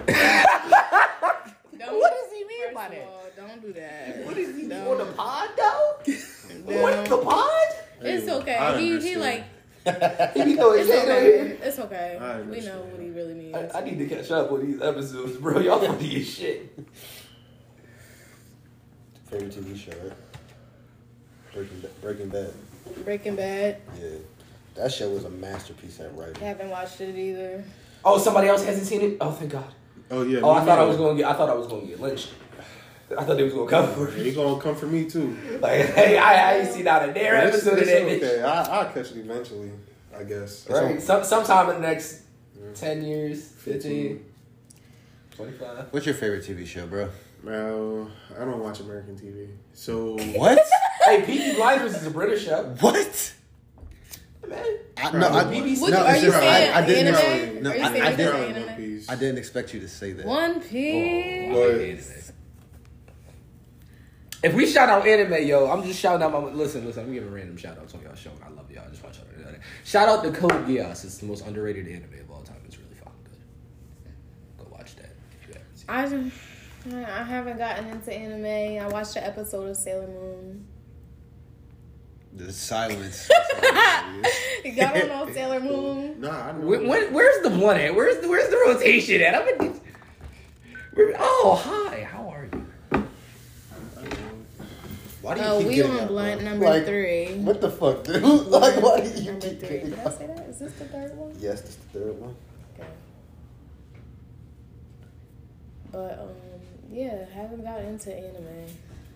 Don't- What does he mean first by of that? all, don't do that. What is he No. on the pod though? No. What the pod? It's okay. I He understand. like, He be throwing it's his hand over okay. here. It's okay. I We understand. know what he really means. I need to catch up with these episodes, bro. Y'all funny as shit. Favorite TV show, right? Breaking Bad. Breaking Bad. Yeah. That show was a masterpiece at writing. Haven't watched it either. Oh, somebody else hasn't seen it. Oh, thank God. Oh yeah. Oh, I me thought I neither. was going to get. I thought I was going to get lynched. I thought they was going to come for He me. gonna come for me too. Like, hey, I ain't seen not a dare But episode of that bitch. okay. I'll catch it eventually. I guess. Right. Sometime in the next 10 years, 15, 25. What's your favorite TV show, bro? Well, I don't watch American TV, so What? Hey, Peaky Blinders is a British show. What? Man. BBC. What, no, are it's you just- saying I didn't anime? know- Are you no, saying I it's didn't- anime? One Piece. I didn't expect you to say that. One Piece. But- If we shout out anime, yo, I'm just shouting out my. Listen, I'm giving random shout outs on y'all show. I love y'all. I just want y'all to know that. Shout out to Code Geass. It's the most underrated anime of all time. It's really fucking good. Go watch that if you haven't seen it. I haven't gotten into anime. I watched an episode of Sailor Moon. The silence. Y'all don't know Sailor Moon? Nah, I know. Where's the blunt at? Where's the rotation at? Oh, hi. How are you? Why do you Oh, keep we getting on that, blunt bro? number Like, 3. What the fuck, dude? Like, why do you Number keep 3. getting Did I say that? Is this the third one? Yes, this is the third one. Okay. But yeah, haven't got into anime.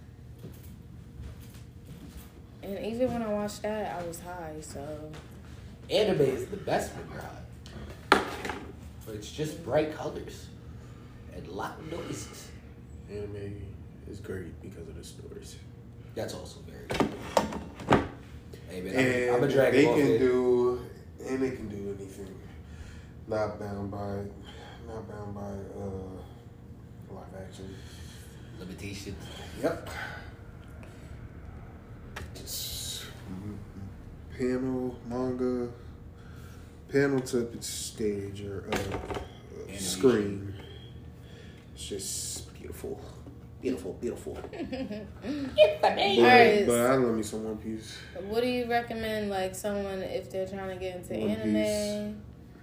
And even when I watched that, I was high. So Anime is the best when you're high. It's just bright colors and loud noises. Anime is great because of the stories. That's also very good. Hey man, And I'm a Dragon they Ball can fan. do, and they can do anything. Not bound by not bound by live action. Limitations. Yep. Just panel, manga, panel to stage or screen. It's just beautiful. Beautiful. Alright. But I love me some One Piece. What do you recommend, like, someone if they're trying to get into One anime?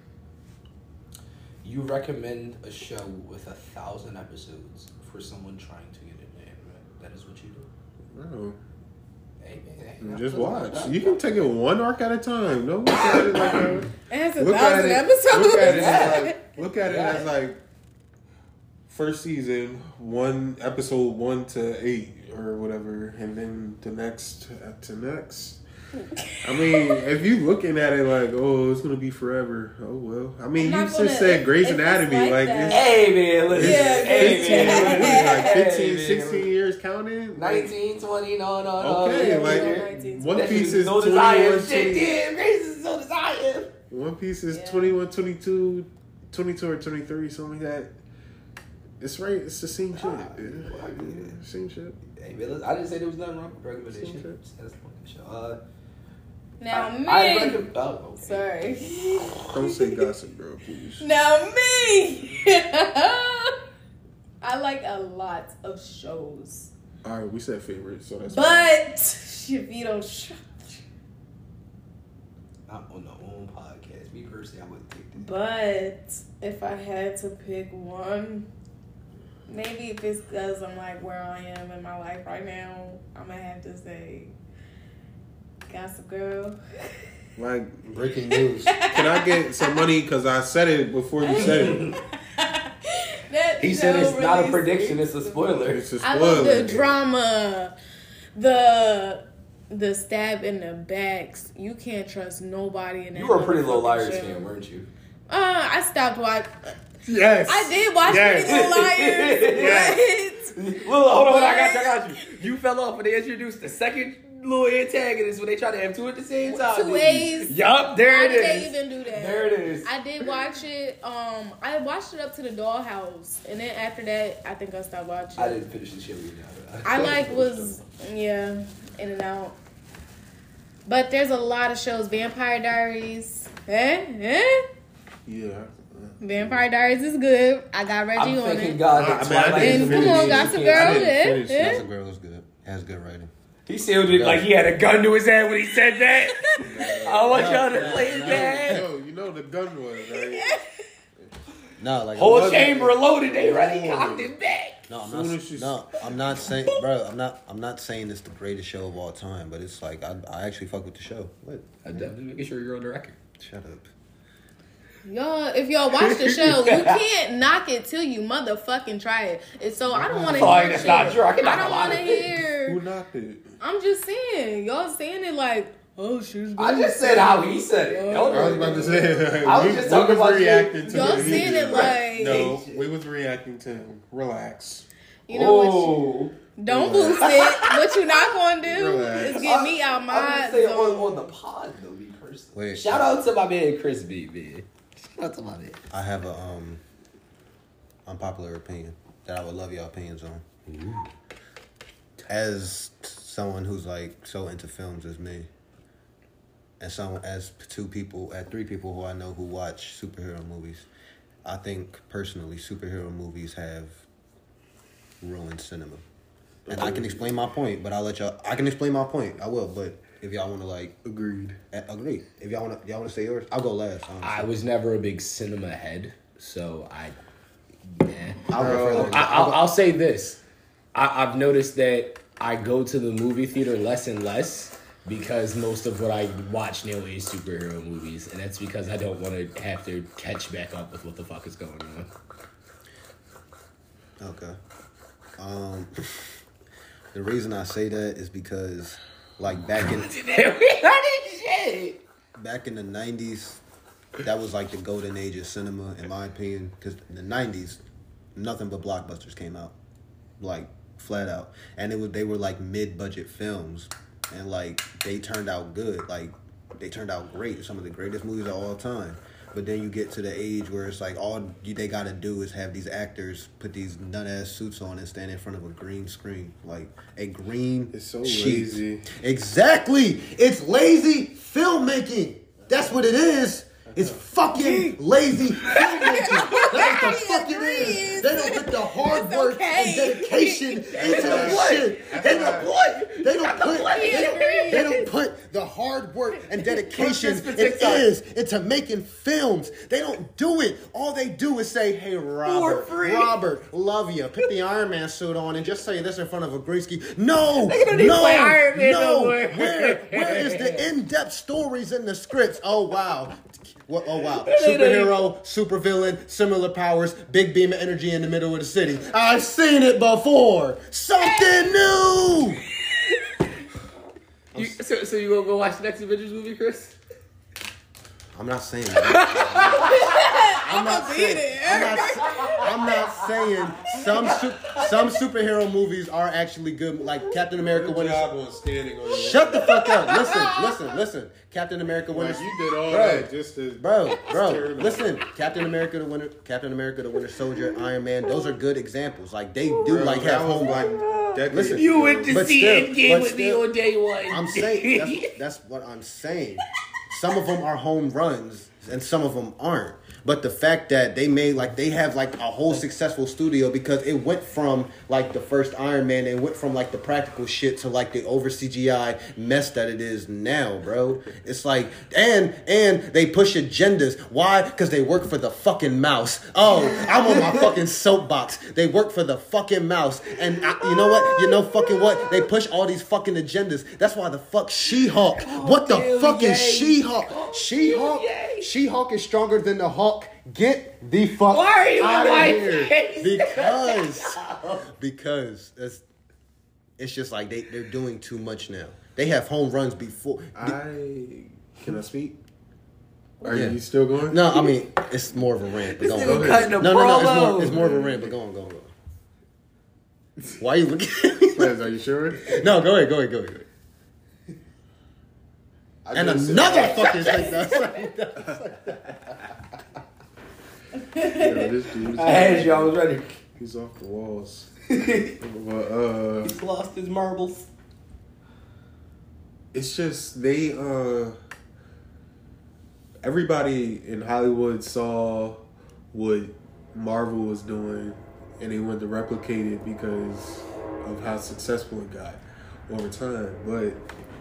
You recommend a show with 1,000 episodes for someone trying to get into anime. That is what you do. No. Hey, man. Just watch. You can take it one arc at a time. Don't look at it like a... It has Look 1,000 at episodes. Look at it as like first season, episode 1 to 8 or whatever, and then the next to next. I mean, if you looking at it like, oh, it's gonna be forever. Oh well. I mean, you just said Grey's Anatomy, like it's, Hey man, listen. Yeah, Hey man, like 15, Hey, 16 man. years counting. 19, 20, no. Okay, yeah, like 19, One That Piece shit is so 21, desired. 20. Shit, yeah, Grace is so desired. One Piece is Yeah. 21, 22 or 23, something like that. It's right. It's the same shit. Yeah, same shit. Hey man, listen, I didn't say there was nothing wrong with Same recommendations. shit. That's the fucking show. Now, me. Okay. Sorry. Don't say Gossip Girl, please. Now, me. I like a lot of shows. All right, we said favorite, so that's. But if you don't shut. Not on the own podcast. Me personally, I wouldn't take that. But if I had to pick one, maybe if it's because I'm like where I am in my life right now, I'm going to have to say Gossip Girl. Like, Breaking news. can I get some money? Because I said it before you said it. He said it's not a prediction, it's a spoiler. It's a I spoiler. love the drama, the stab in the backs. You can't trust nobody in that. You were a Pretty Little motherfucking Liars show. fan, weren't you? I stopped watching. Yes. I did watch Yes. Pretty Little Liars. Yes. Well, hold on, I got you. You fell off when they introduced the second little antagonist when they tried to have two at the same time. Two A's. Yup, there Why it did they is. even do that? There it is. I did watch it. I watched it up to the Dollhouse, and then after that, I think I stopped watching. I didn't finish the show either. In and out. But there's a lot of shows. Vampire Diaries. Yeah. Vampire Diaries is good. I got Reggie I'm on thanking it. God I that mean, I Twilight didn't And is come on, really- Gossip you Girl. can't- finish Yeah. Gossip Girl is good. It has good writing. He sounded like he had a gun to his head when he said that. I want y'all to play it back. Yo, you know the gun was, right? No, like Whole I'm not- chamber loaded, they ready, cocked it back. No, I'm Soon not. as you- No, I'm not saying, bro. I'm not saying it's the greatest show of all time, but it's like I actually fuck with the show. What? I'm definitely making sure you're on the record. Shut up. Y'all, if y'all watch the show, you can't knock it till you motherfucking try it. And so I don't want to Oh, hear that's shit. not true. I can knock I don't a lot want to of it. hear. Who knocked it? I'm just saying, y'all saying it like, oh, she's good. I just said how he said it. I was about to say. I was just talking about you. reacting to Y'all what he saying did. it like, No, we was reacting to him. Relax. you know what? Oh. Don't boost it. What you not gonna do Relax. is get me out I'm my gonna say zone. on the pod though, me personally. Wait. Shout out to my man Chris B, man. Shout out to my man. I have a unpopular opinion that I would love your opinions on. As someone who's like so into films as me, and as three people who I know who watch superhero movies, I think personally superhero movies have ruined cinema. And I can explain my point, but I'll let y'all. I can explain my point. I will, but if y'all want to like Agreed. agree, if y'all want to say yours, I'll go last. Honestly. I was never a big cinema head, so I'll say this. I've noticed that I go to the movie theater less and less because most of what I watch now is superhero movies, and that's because I don't want to have to catch back up with what the fuck is going on. Okay. The reason I say that is because, like, back in the 90s, that was like the golden age of cinema, in my opinion. Because in the 90s, nothing but blockbusters came out, like flat out, and they were like mid-budget films, and like they turned out good, like they turned out great. Some of the greatest movies of all time. But then you get to the age where it's like they gotta do is have these actors put these nut ass suits on and stand in front of a green screen, like a green. It's so sheet. lazy. Exactly, it's lazy filmmaking. That's what it is. It's fucking lazy filmmaking. That's what the fuck it is. They don't put the hard work and dedication into that shit. They don't put the hard work and dedication into making films. They don't do it. All they do is say, "Hey, Robert, love you. Put the Iron Man suit on and just say this in front of a green screen." No. Where is the in-depth stories in the scripts? Oh wow. Superhero, supervillain, similar powers, big beam of energy in the middle of the city. I've seen it before. Something new. So you gonna go watch the next Avengers movie, Chris? I'm not saying that. I'm not saying some superhero movies are actually good, like Captain America Winter. Shut the fuck up. Listen. Captain America Winter. You did all that just to bro. Listen, Captain America the Winter Soldier, Iron Man. Those are good examples. Like they do have home. Listen, you went to see Endgame with me on day one. I'm saying that's what I'm saying. Some of them are home runs and some of them aren't. But the fact that they have a whole successful studio because it went from the first Iron Man, it went from the practical shit to the over CGI mess that it is now, bro. It's and they push agendas. Why? Because they work for the fucking mouse. Oh, I'm on my fucking soapbox. They work for the fucking mouse. And you know what? You know fucking what? They push all these fucking agendas. That's why the fuck She-Hulk. What the fuck is She-Hulk? She-Hulk is stronger than the Hulk. Get the fuck out of here. Because it's just they're doing too much now. They have home runs before. Can I speak? Are you still going? No, I mean it's more of a rant. But go ahead. No, it's more of a rant. But go on. Why are you looking at me? Are you sure? No, go ahead. And another fucking thing. This dude. I had you. I was ready. He's off the walls. He's lost his marbles. It's just everybody in Hollywood saw what Marvel was doing, and they wanted to replicate it because of how successful it got over time. But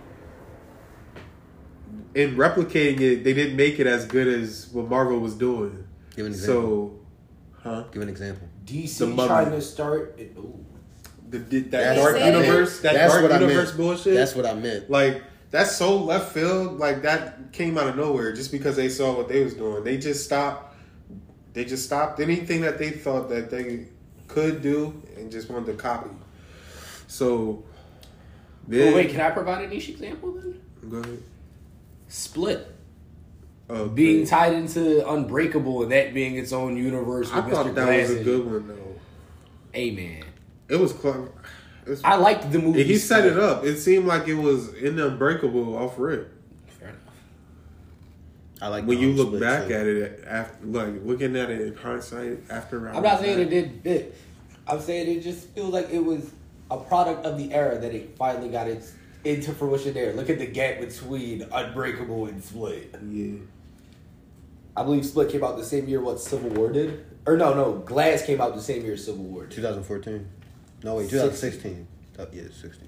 in replicating it, they didn't make it as good as what Marvel was doing. Give an example. Give an example. DC trying to start. That dark universe bullshit. That's what I meant. That's so left field. That came out of nowhere just because they saw what they was doing. They just stopped anything that they thought that they could do and just wanted to copy. So, wait, can I provide a niche example then? Go ahead. Split. Okay. Being tied into Unbreakable and that being its own universe with I thought Mr. that Glass was a good one though. Hey man, it was clever. I liked the movie. He set it up. It seemed like it was in Unbreakable off rip. Fair enough. I like when you look back at it after, looking at it in hindsight after. I'm not saying it did bit. I'm saying it just feels like it was a product of the era that it finally got into fruition there. Look at the gap between Unbreakable and Split. Yeah. I believe Split came out the same year what Civil War did. Or no, Glass came out the same year Civil War did. 2014. No, wait, 2016. Yeah, 16.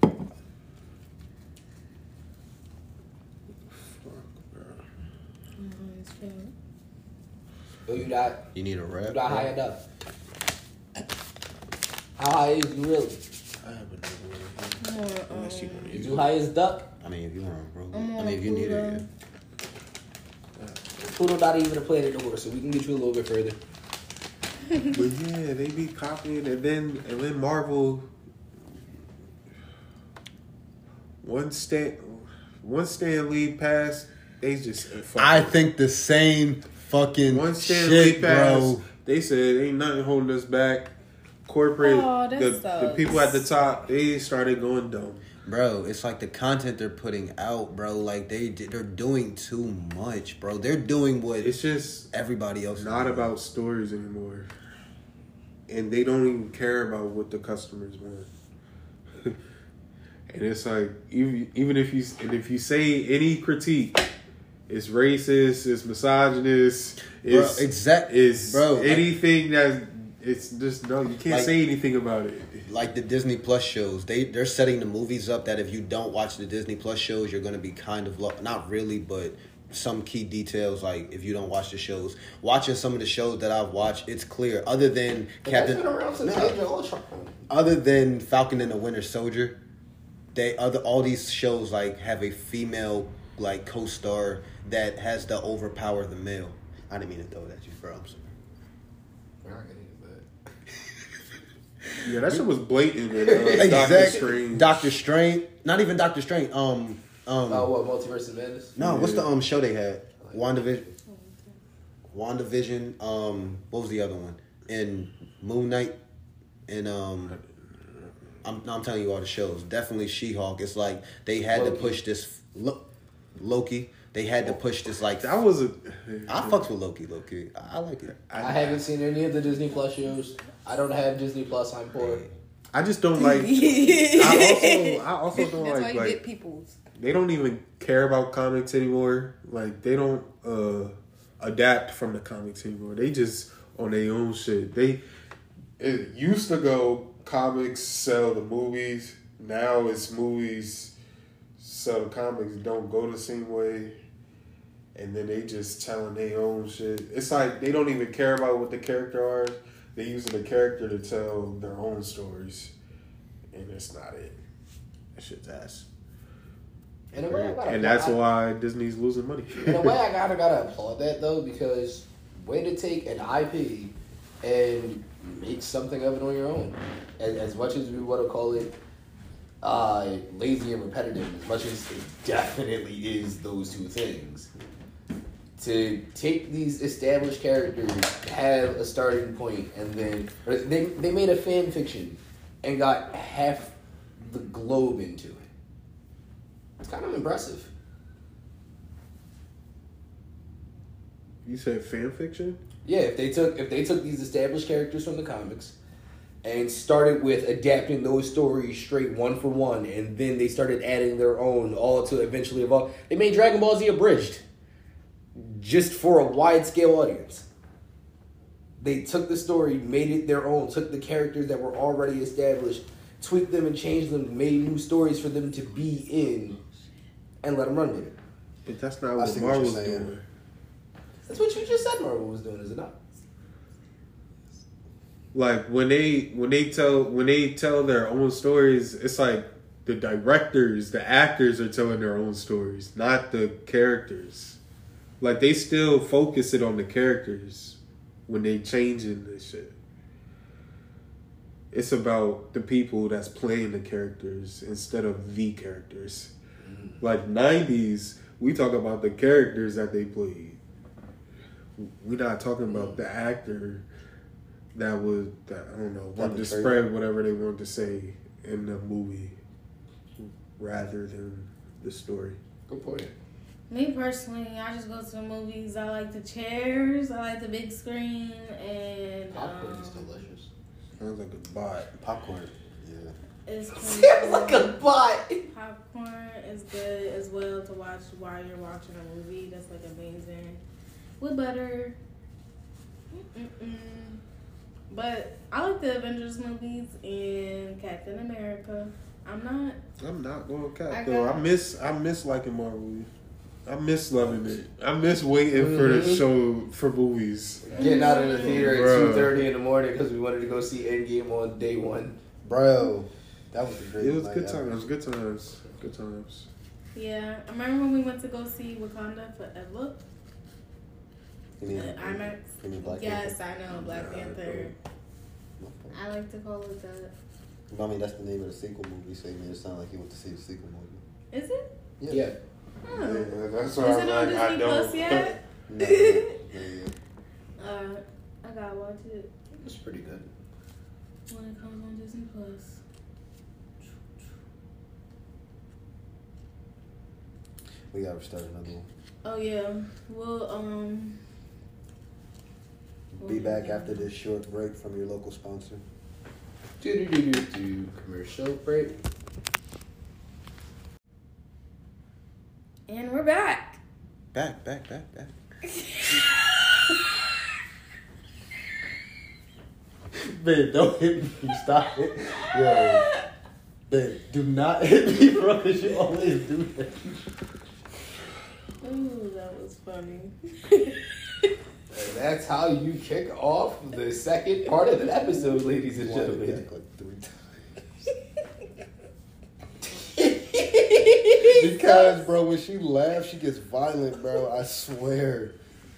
Oh, you need a rap? You not high enough. How high is you really? I have another one. Unless you want to use You high as duck? I mean, if you want, bro. If you need it, yeah. Pluto not even a planet no more, so we can get you a little bit further. But yeah, they be copying, and then Marvel. One Stan Lee pass, they just. I think the same fucking one Stan shit, Lee pass, bro. They said ain't nothing holding us back. corporate, Oh, that the sucks. people at the top, they started going dumb. Bro, it's like the content they're putting out, bro. Like they're doing too much, bro. They're doing what It's just everybody else. not is doing. about stories anymore, and they don't even care about what the customers want. And it's like even if you say any critique, it's racist, it's misogynist, it's bro. anything that it's just no, you can't Like- say anything about it. Like the Disney Plus shows, they're setting the movies up that if you don't watch the Disney Plus shows, you're gonna be kind of not really, but some key details. Like if you don't watch the shows, watching some of the shows that I've watched, it's clear. Other than That's been around since Age of Ultron. other than Falcon and the Winter Soldier, all these shows like have a female like co-star that has to overpower the male. I didn't mean to throw that at you, bro. I'm sorry. We're not getting into that. Yeah, that shit was blatant. In, Doctor Strange. Doctor Strange. Not even Doctor Strange. Oh, what, Multiverse of Madness? No, what's the show they had? WandaVision. What was the other one? And Moon Knight. And I'm telling you all the shows. Definitely She-Hulk. It's like they had to push this Loki. They had to push this like That was a. I fucks with Loki. I like it. I haven't seen any of the Disney Plus shows. I don't have Disney Plus. I'm poor. I just don't like. I also don't That's why you like get people's. they don't even care about comics anymore. Like they don't adapt from the comics anymore. They just on their own shit. It used to go comics sell the movies. Now it's movies sell the comics. Don't go the same way. And then they just telling their own shit. It's like they don't even care about what the character are. They using the character to tell their own stories. And it's not it. That shit's ass. In a way, And that's why Disney's losing money. In a way, I gotta applaud that though, because way to take an IP and make something of it on your own. As much as we want to call it lazy and repetitive, as much as it definitely is those two things. To take these established characters, have a starting point, and then they made a fan fiction and got half the globe into it. It's kind of impressive. You said fan fiction? Yeah, if they took these established characters from the comics and started with adapting those stories straight one for one, and then they started adding their own, all to eventually evolve. They made Dragon Ball Z abridged, just for a wide scale audience. They took the story, made it their own, took the characters that were already established, tweaked them and changed them, made new stories for them to be in, and let them run with it. But that's not I what see what Marvel's you're saying. doing. That's what you just said Marvel was doing, is it not? Like when they tell their own stories, it's like the directors, the actors are telling their own stories, not the characters. Like they still focus it on the characters when they changing this shit. It's about the people that's playing the characters instead of the characters. Like 90s, we talk about the characters that they played. We're not talking about the actor that I don't know, wanted to spread whatever they wanted to say in the movie rather than the story. Good point. Me personally, I just go to the movies. I like the chairs. I like the big screen, and Popcorn is delicious. Sounds like a bot. Popcorn. Yeah. it's pretty Sounds like cool. a bot. Popcorn is good as well to watch while you're watching a movie. That's like amazing with butter. But I like the Avengers movies and Captain America. I'm not going I cat though. got- I miss liking Marvel. I miss loving it. I miss waiting for the show for movies. Getting out of the theater at Bruh. 2:30 in the morning because we wanted to go see Endgame on day one. Bro, that was the greatest It was night good ever. times. Good times. Good times. Yeah, I remember when we went to go see Wakanda Forever. You mean, IMAX. you mean Black Yes, Panther? I know Black Panther. I like to call it that. I mean, that's the name of the sequel movie, so you made it sound like you went to see the sequel movie. Is it? Yeah. Oh. Yeah, that's Is why it I'm on like, I Disney Plus don't. yet? No, yeah. I gotta watch it. It's pretty good. when it comes on Disney Plus. We gotta start another one. Oh yeah, we'll Be back after this short break from your local sponsor. Commercial break. And we're back. Back. Man, don't hit me. Stop it. Yo. Man, do not hit me, bro, because you always do that. Ooh, that was funny. And that's how you kick off the second part of the episode, ladies and gentlemen. Like 3 times. Because, bro, when she laughs, she gets violent, bro. I swear.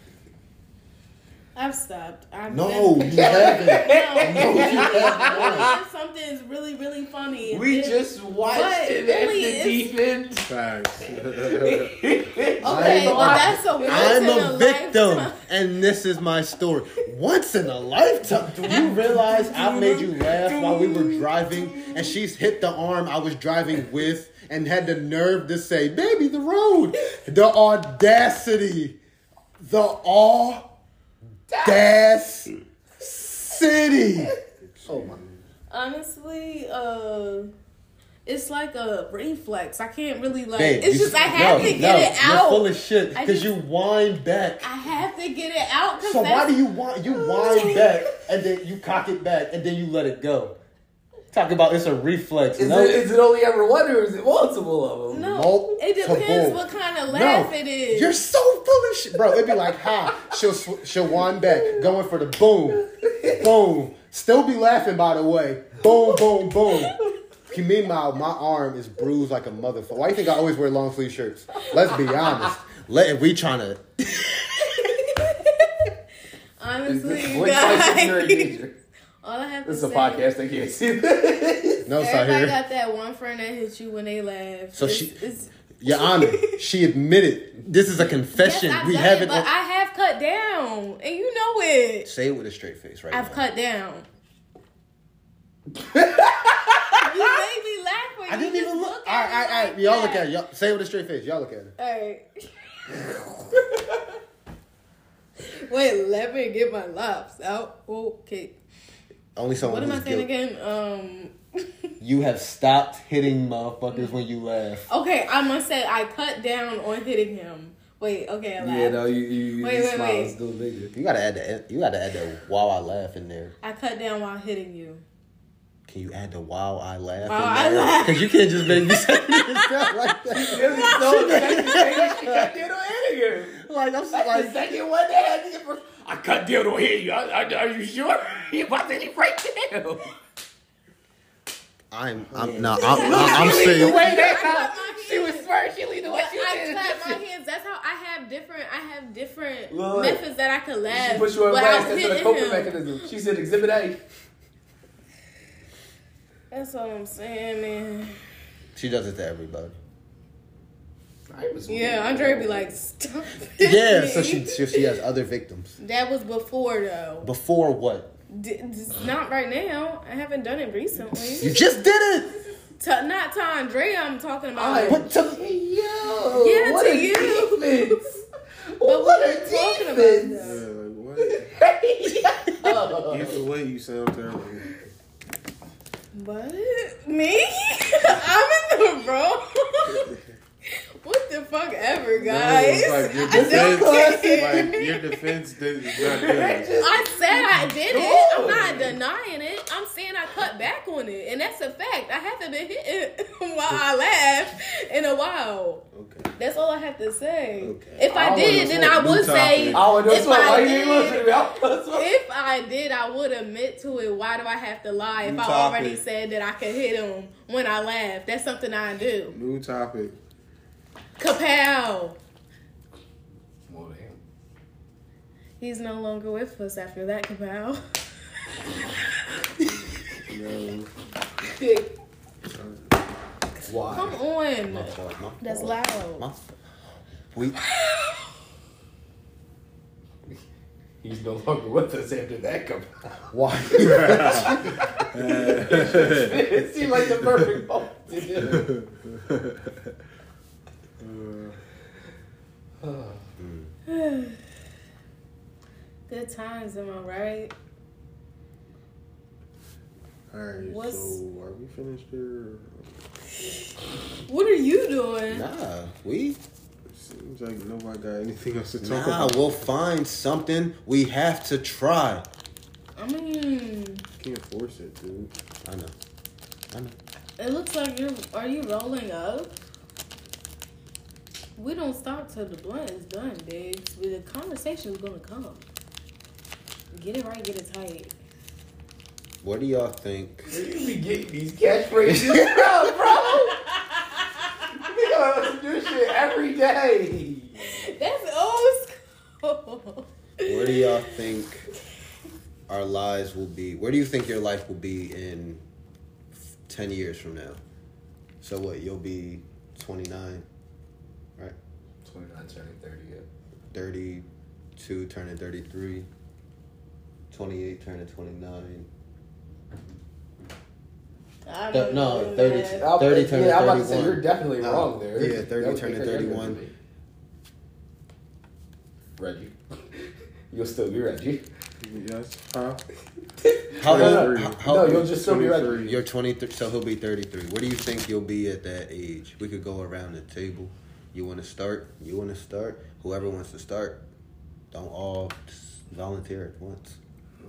I've stopped. No, you haven't. No, you haven't. Something's really, really funny. We just watched it really at the defense. Facts. Okay, but that's a once I'm in a victim, lifetime. and this is my story. Once in a lifetime. Do you realize I made you laugh while we were driving, and she's hit the arm I was driving with, and had the nerve to say, "Baby, the road." The audacity. The audacity. Oh my. Honestly, it's like a reflex. I can't really like. Babe, it's just I have to get it You're out. full of shit I because just- you wind back. I have to get it out. So why do you wind back and then you cock it back and then you let it go? Talk about it's a reflex. Is it only ever one or is it multiple of them? No, it depends multiple. what kind of laugh it is. You're so full of shit, bro. It'd be like, ha. She'll wind back, going for the boom, boom. Still be laughing, by the way. Boom, boom, boom. Meanwhile, my arm is bruised like a motherfucker. Why do you think I always wear long sleeve shirts? Let's be honest. We trying to. Honestly, you What type of guys. danger? All I have to This is say. a podcast. They can't see this. No, Everybody Sahir. got that one friend that hits you when they laugh. So it's, Your Honor, she admitted. This is a confession. yes, I've We done haven't. it, but I have cut down, and you know it. Say it with a straight face, right? I've now. cut down. You made me laugh when I you didn't just even look. look All at right. me like Y'all that. look at it. Y'all, say it with a straight face. Y'all look at it. Alright. Wait, let me get my laughs out. Okay. Only someone. What am I who's saying guilty. again? You have stopped hitting motherfuckers when you laugh. Okay, I must say I cut down on hitting him. Wait, okay, I laughed. Yeah, no, you Wait, wait, smile wait. still bigger. You gotta add the. You gotta add the while I laugh in there. I cut down while hitting you. Can you add the while I laugh? While I laugh. Because you can't just make me say yourself like that. Like I'm like. second one that I cut down on here. Are you sure? You about to hit right now. I'm saying. She was smart. She leaned away. I clap my hands. That's how I have different Look. methods that I could laugh. She put you on without blast. That's a hitting coping him. mechanism. She said Exhibit A. That's all I'm saying, man. She does it to everybody. Yeah, Andre be like, stop it. Yeah, so she has other victims. That was before though. Before what? Not right now. I haven't done it recently. You just did it. Not to Andre, I'm talking about. What to? Yo, Yeah, what to a you. defense. But What we a were talking about defense. that. Either way, you sound terrible. What? Me? I'm in the wrong. What the fuck ever, guys? No, like your I don't defense, care. like your defense is not good. I said I did it. I'm not denying it. I'm saying I cut back on it, and that's a fact. I haven't been hitting while I laugh in a while. Okay. That's all I have to say. Okay. If I did, then I would say. If I did, I would admit to it. Why do I have to lie if New I topic. already said that I could hit him when I laugh? That's something I do. New topic. Kapow! Well, damn. He's no longer with us after that, Kapow. No. Why? Come on. That's loud. We. He's no longer with us after that. Why? It seemed like the perfect moment to do it. Good times, am I right? Alright, so are we finished here? What are you doing? Nah, we. Seems like nobody got anything else to talk Nah, about. we'll find something. We have to try. I mean, Can't force it, dude. I know. it looks like are you rolling up? We don't stop till the blunt is done, babes. The conversation's gonna come. Get it right, get it tight. What do y'all think? Where you be getting these catchphrases from, bro? You think I'm about to do shit every day? That's old school. Where do y'all think our lives will be? Where do you think your life will be in 10 years from now? So what, you'll be 29, right? 29 turning 30, yeah. 32 turning 33, 28 turning 29. I don't No, do 30 that. 30 turning Yeah, I'm about 31. to say you're definitely No, wrong there. Yeah, That 30 would turning make her younger 31. than me. Reggie. You'll still be Reggie. Yes. Huh? How No, old? no, you'll just still be Reggie. You're 23, so he'll be 33. What do you think you'll be at that age? We could go around the table. You want to start? You want to start? Whoever wants to start, don't all just volunteer at once.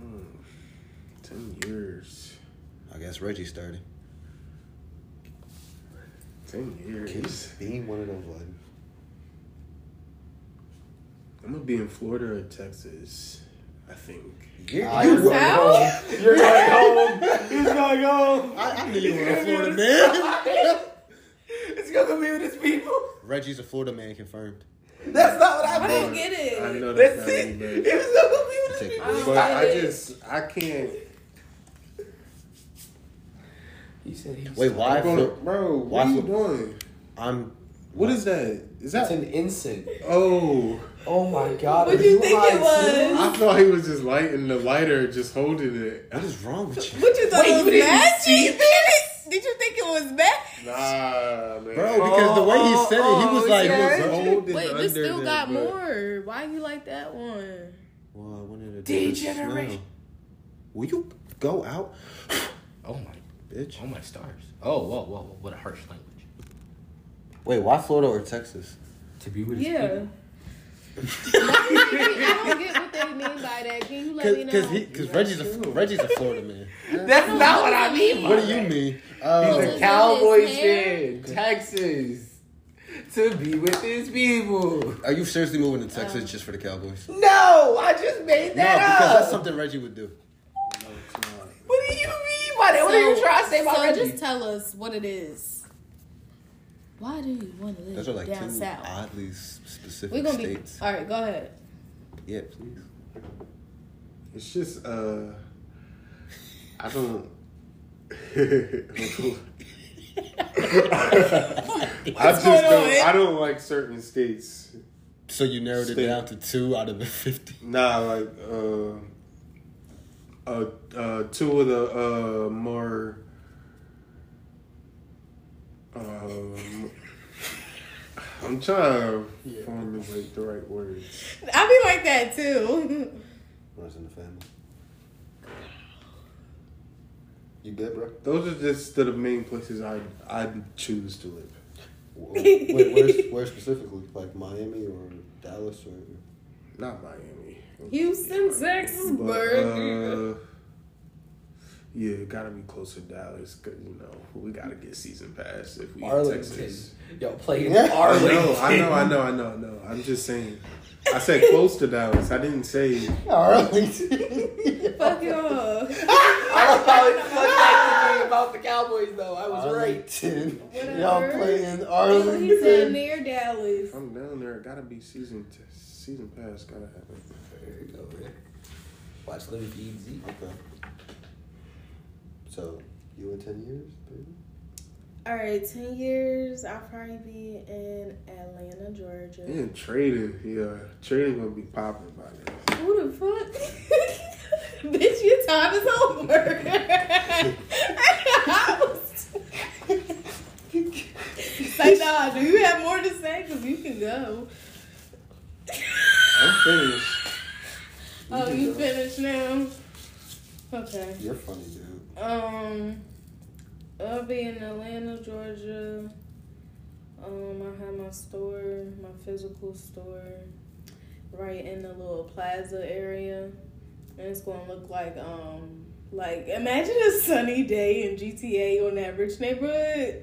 10 years. I guess Reggie started. 10 years. Can you be one of those ones? I'm gonna be in Florida or Texas, I think. You're South? You're going home. He's going home. I knew you were a Florida man. It's gonna be with his people. Reggie's a Florida man, confirmed. That's not what I I don't meant. get it. I know That's that's it. not It me, was not gonna be with his Take it. people. but I can't. He said he Wait, why? I'm gonna, bro, why what are you Flo- doing? What is that? Is It's that? an incense. Oh, Oh my god. What are do you think high it was? I thought he was just lighting the lighter, just holding it. What is wrong with you? What you thought Wait, it you was didn't magic? see this? Did you think it was magic? Nah, man. Bro, because the way he said it, he was like, yeah. he was holding Wait, under we still the- got but- more. Why you like that one? Well, I wanted to do the Degeneration. smell. Will you go out? Oh my, Bitch. oh my stars. Oh, whoa, what a harsh language. Wait, why Florida or Texas? To be with his Yeah. people. I don't get what they mean by that. Can you let me know? Because Reggie's a Florida man. That's not what I mean. What do you mean? He's Is a it Cowboys his hair? fan, Texas, to be with his people. Are you seriously moving to Texas just for the Cowboys? No, I just made No, that because up. that's something Reggie would do. What do you mean by that? What are you trying to say about so Reggie? just tell us what it is. Why do you want to live Those are like down two south? oddly specific We're gonna states. be all right. Go ahead. Yeah, please. It's just I don't. I don't like certain states. So you narrowed State. it down to 2 out of the 50. Nah, like two of the more I'm trying to formulate the right words. I be like that too. Runs in the family. You good, bro? Those are just the main places I'd choose to live. Wait, where specifically? Like Miami or Dallas or? Not Miami. Houston, Texas, But, Berkeley. yeah, it gotta be close to Dallas because we gotta get season pass if we in Arlington. Texas. Yo, play in Yeah. Arlington. I know. I'm just saying. I said close to Dallas. I didn't say. Arlington. Fuck y'all. I love how it flipped back to me about the Cowboys, though. I was right. Arlington. Whatever. Y'all playing He said Arlington. near Dallas. If I'm down there, it gotta be season pass. Gotta happen. There you go, man. Watch Slim feed Zeke. Okay. So, you in 10 years, baby? All right, 10 years. I'll probably be in Atlanta, Georgia. And trading, trading gonna be popping by then. Who the fuck? Bitch, your time is over. Say, nah, do you have more to say? Because you can go. I'm finished. Oh, you finished now? Okay. You're funny, dude. I'll be in Atlanta, Georgia. I have my store, my physical store, right in the little plaza area. And it's gonna look like imagine a sunny day in GTA on that rich neighborhood.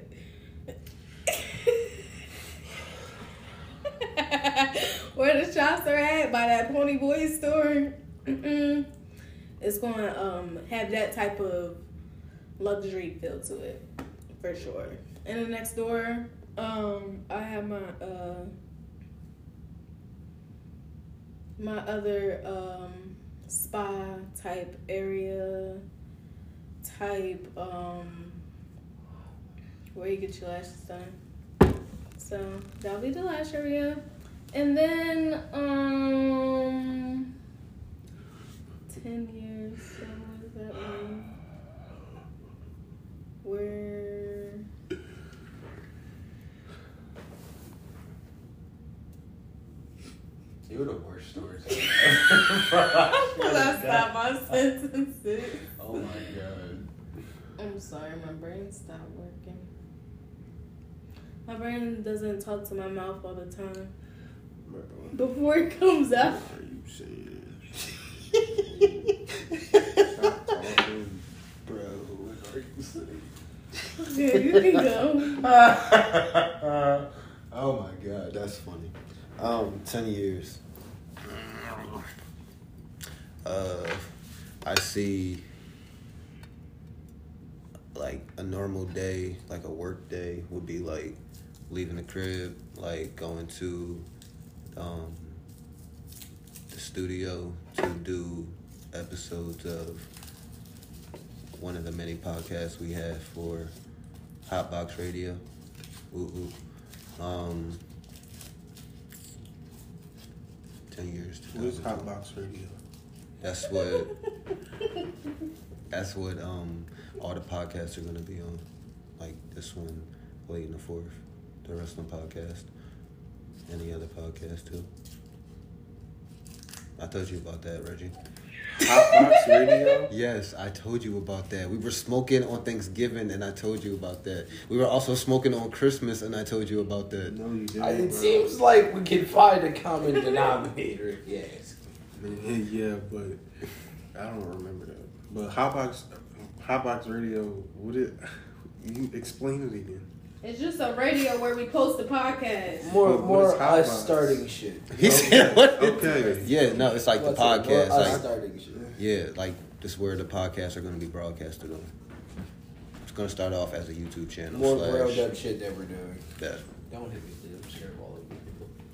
Where the shops are at, by that Pony Boy store. It's gonna have that type of luxury feel to it, for sure. And the next door, I have my my other spa type area, where you get your lashes done. So that'll be the lash area. And then 10 years, so what does that mean? Where You're the worst storyteller. I stop my sentences. Oh my god. I'm sorry, my brain stopped working. My brain doesn't talk to my mouth all the time. Bro, Before it comes out. what are you saying? Stop talking. Bro, what are you saying? Yeah, you can go. Oh my god, that's funny. 10 years. I see like a normal day, like a work day would be like leaving the crib, like going to the studio to do episodes of one of the many podcasts we have for Hotbox Radio. Ooh. 10 years. Who's Hotbox Radio? That's what all the podcasts are gonna be on. Like this one, Late in the Fourth, the wrestling podcast, any other podcast too. I told you about that, Reggie. Hotbox Radio? Yes, I told you about that. We were smoking on Thanksgiving, and I told you about that. We were also smoking on Christmas, and I told you about that. No, you didn't. It bro. seems like we can find a common denominator. Yes. Yeah, but I don't remember that. But Hotbox Radio, you explain it again. It's just a radio where we post the podcast. More is Hotbox? us starting shit. He said, "What?" Okay. Yeah, no, it's like the What's up? podcast. More us Like, starting shit. yeah, like this is where the podcasts are going to be broadcasted on. It's going to start off as a YouTube channel. More slash grilled up shit that we're doing. that. Don't hit me, please. I'm scared of all of you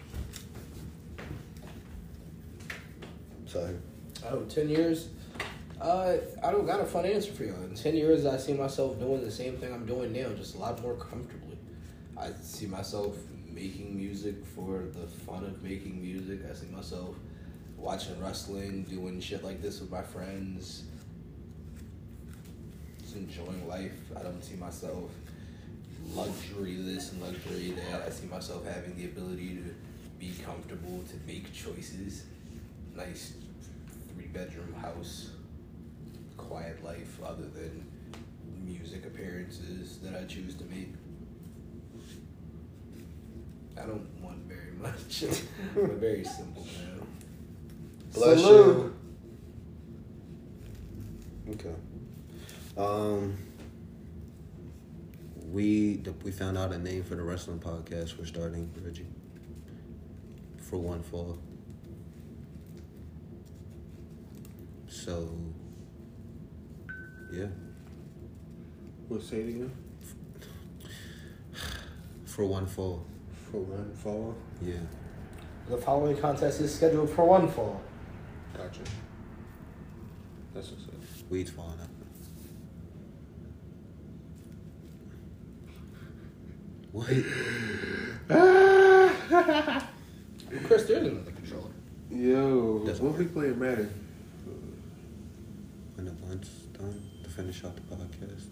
people. Sorry. 10 years. I don't got a fun answer for you. In 10 years, I see myself doing the same thing I'm doing now, just a lot more comfortably. I see myself making music for the fun of making music. I see myself watching wrestling, doing shit like this with my friends, just enjoying life. I don't see myself luxury this and luxury that. I see myself having the ability to be comfortable, to make choices. Nice 3-bedroom house, quiet life other than music appearances that I choose to make. I don't want very much. I'm a very simple man. Bless Salute. you. Okay. We found out a name for the wrestling podcast we're starting, Reggie. For one fall. So, yeah. What, say it again? For one fall. For one fall? Yeah. The following contest is scheduled for one fall. Gotcha. That's what's up. Weeds falling up. What? Chris, there's another controller. Yo, Doesn't what if we work. playing Madden? when the blunt's done to finish out the podcast?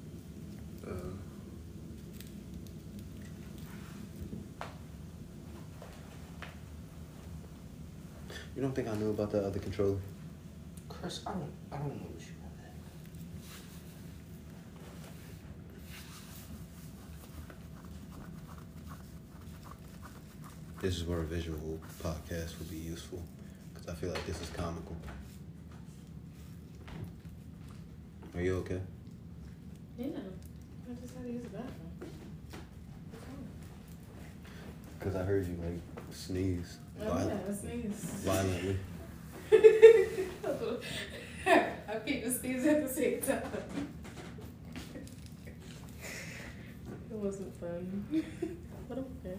You don't think I knew about that other controller? Chris, I don't know what you want. This is where a visual podcast would be useful, because I feel like this is comical. Are you okay? Yeah. I just had to use the bathroom. Because I heard you like sneeze Yeah, sneeze. violently. I keep the sneeze at the same time. It wasn't fun. But okay.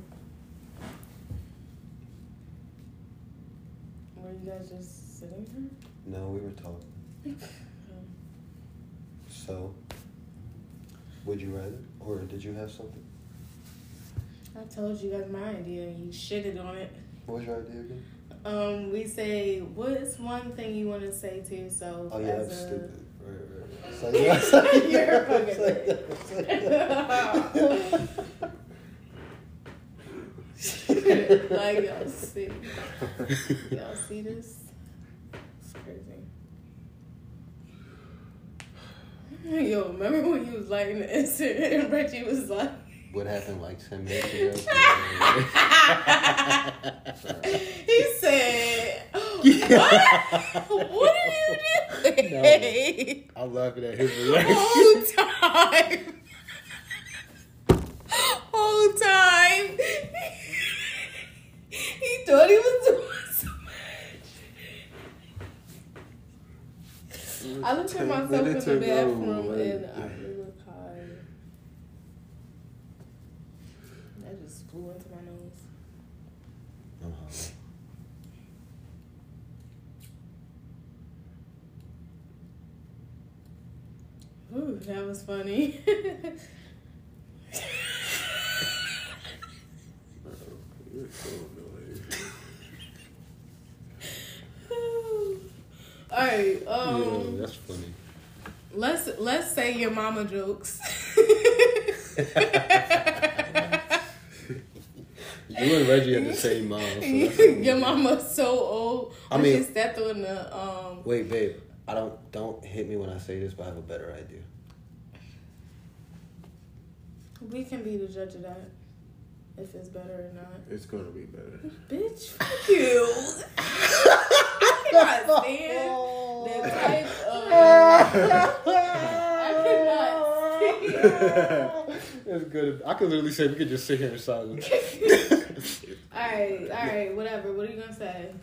Were you guys just sitting here? No, we were talking. So, would you rather, or did you have something? I told you guys my idea and you shitted on it. What was your idea again? We say, what's one thing you want to say to yourself? Oh yeah, as that's a... stupid. Right. You're fucking. Like y'all see this? It's crazy. Yo, remember when you was lighting the instant and Reggie was like, What happened like 10 minutes ago? he said, what are you doing? No, I'm laughing at his reaction. Whole time. He thought he was doing so much. I looked at myself in the bathroom and I look high. That just flew into my nose. I'm hungry. Ooh, that was funny. You're so annoying. All right. Yeah, that's funny. Let's say your mama jokes. You and Reggie have the same mom. So Your mama's so old. I mean- she stepped on the Wait, babe. Don't hit me when I say this, but I have a better idea. We can be the judge of that. If it's better or not. It's gonna be better. Bitch, fuck you. I cannot stand that type of. I cannot stand. That's good. I could literally say we could just sit here in silence. Alright, whatever. What are you gonna say?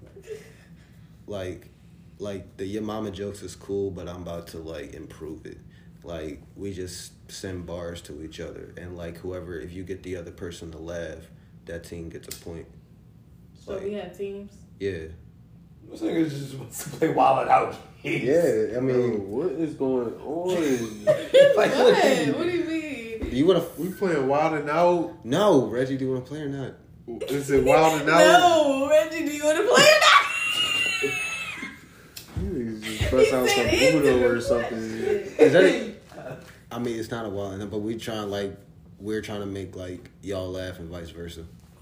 Like the your mama jokes is cool, but I'm about to like improve it. Like we just send bars to each other, and like whoever, if you get the other person to laugh, that team gets a point. So Like, we have teams. yeah. This nigga just wants to play Wild 'N Out. Yeah, I mean, Bro, what is going on? like, What do you mean? do you want to? We playing Wild 'N Out. No, Reggie, do you want to play or not? Is it Wild 'N Out? No, Reggie, do you want to play or not? You niggas just bust out some said Uno or it's something. Is that? I mean, it's not a while, but we're trying to make like y'all laugh and vice versa.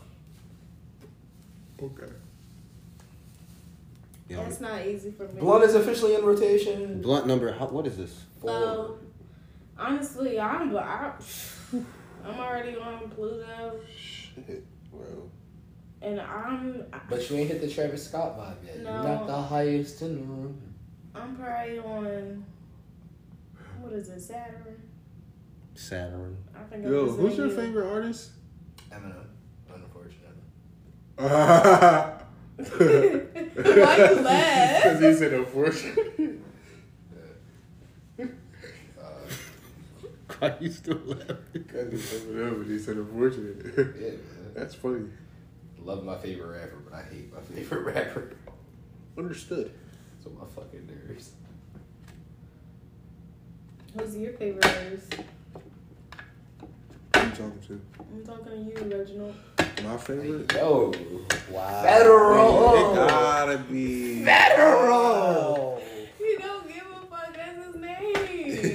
Okay. You know, That's not easy for me. Blunt is officially in rotation. blunt number. What is this? Honestly, I'm already on Pluto, Shit, bro. and But you ain't hit the Travis Scott vibe yet. No. You're not the highest in the room. I'm probably on, what is it, Saturn? I think Yo, I'm who's your favorite artist? Eminem, unfortunately. Why you laugh? Because he said unfortunate. Why you still laughing? Because he said whatever, he said unfortunate. Yeah, man. That's funny. Love my favorite rapper, but I hate my favorite rapper. Understood. So my fucking nerves. Who's your favorite artist? Who you talking to? I'm talking to you, Reginald. My favorite? Yo. Wow. Federal. It gotta be. Federal. You don't give a fuck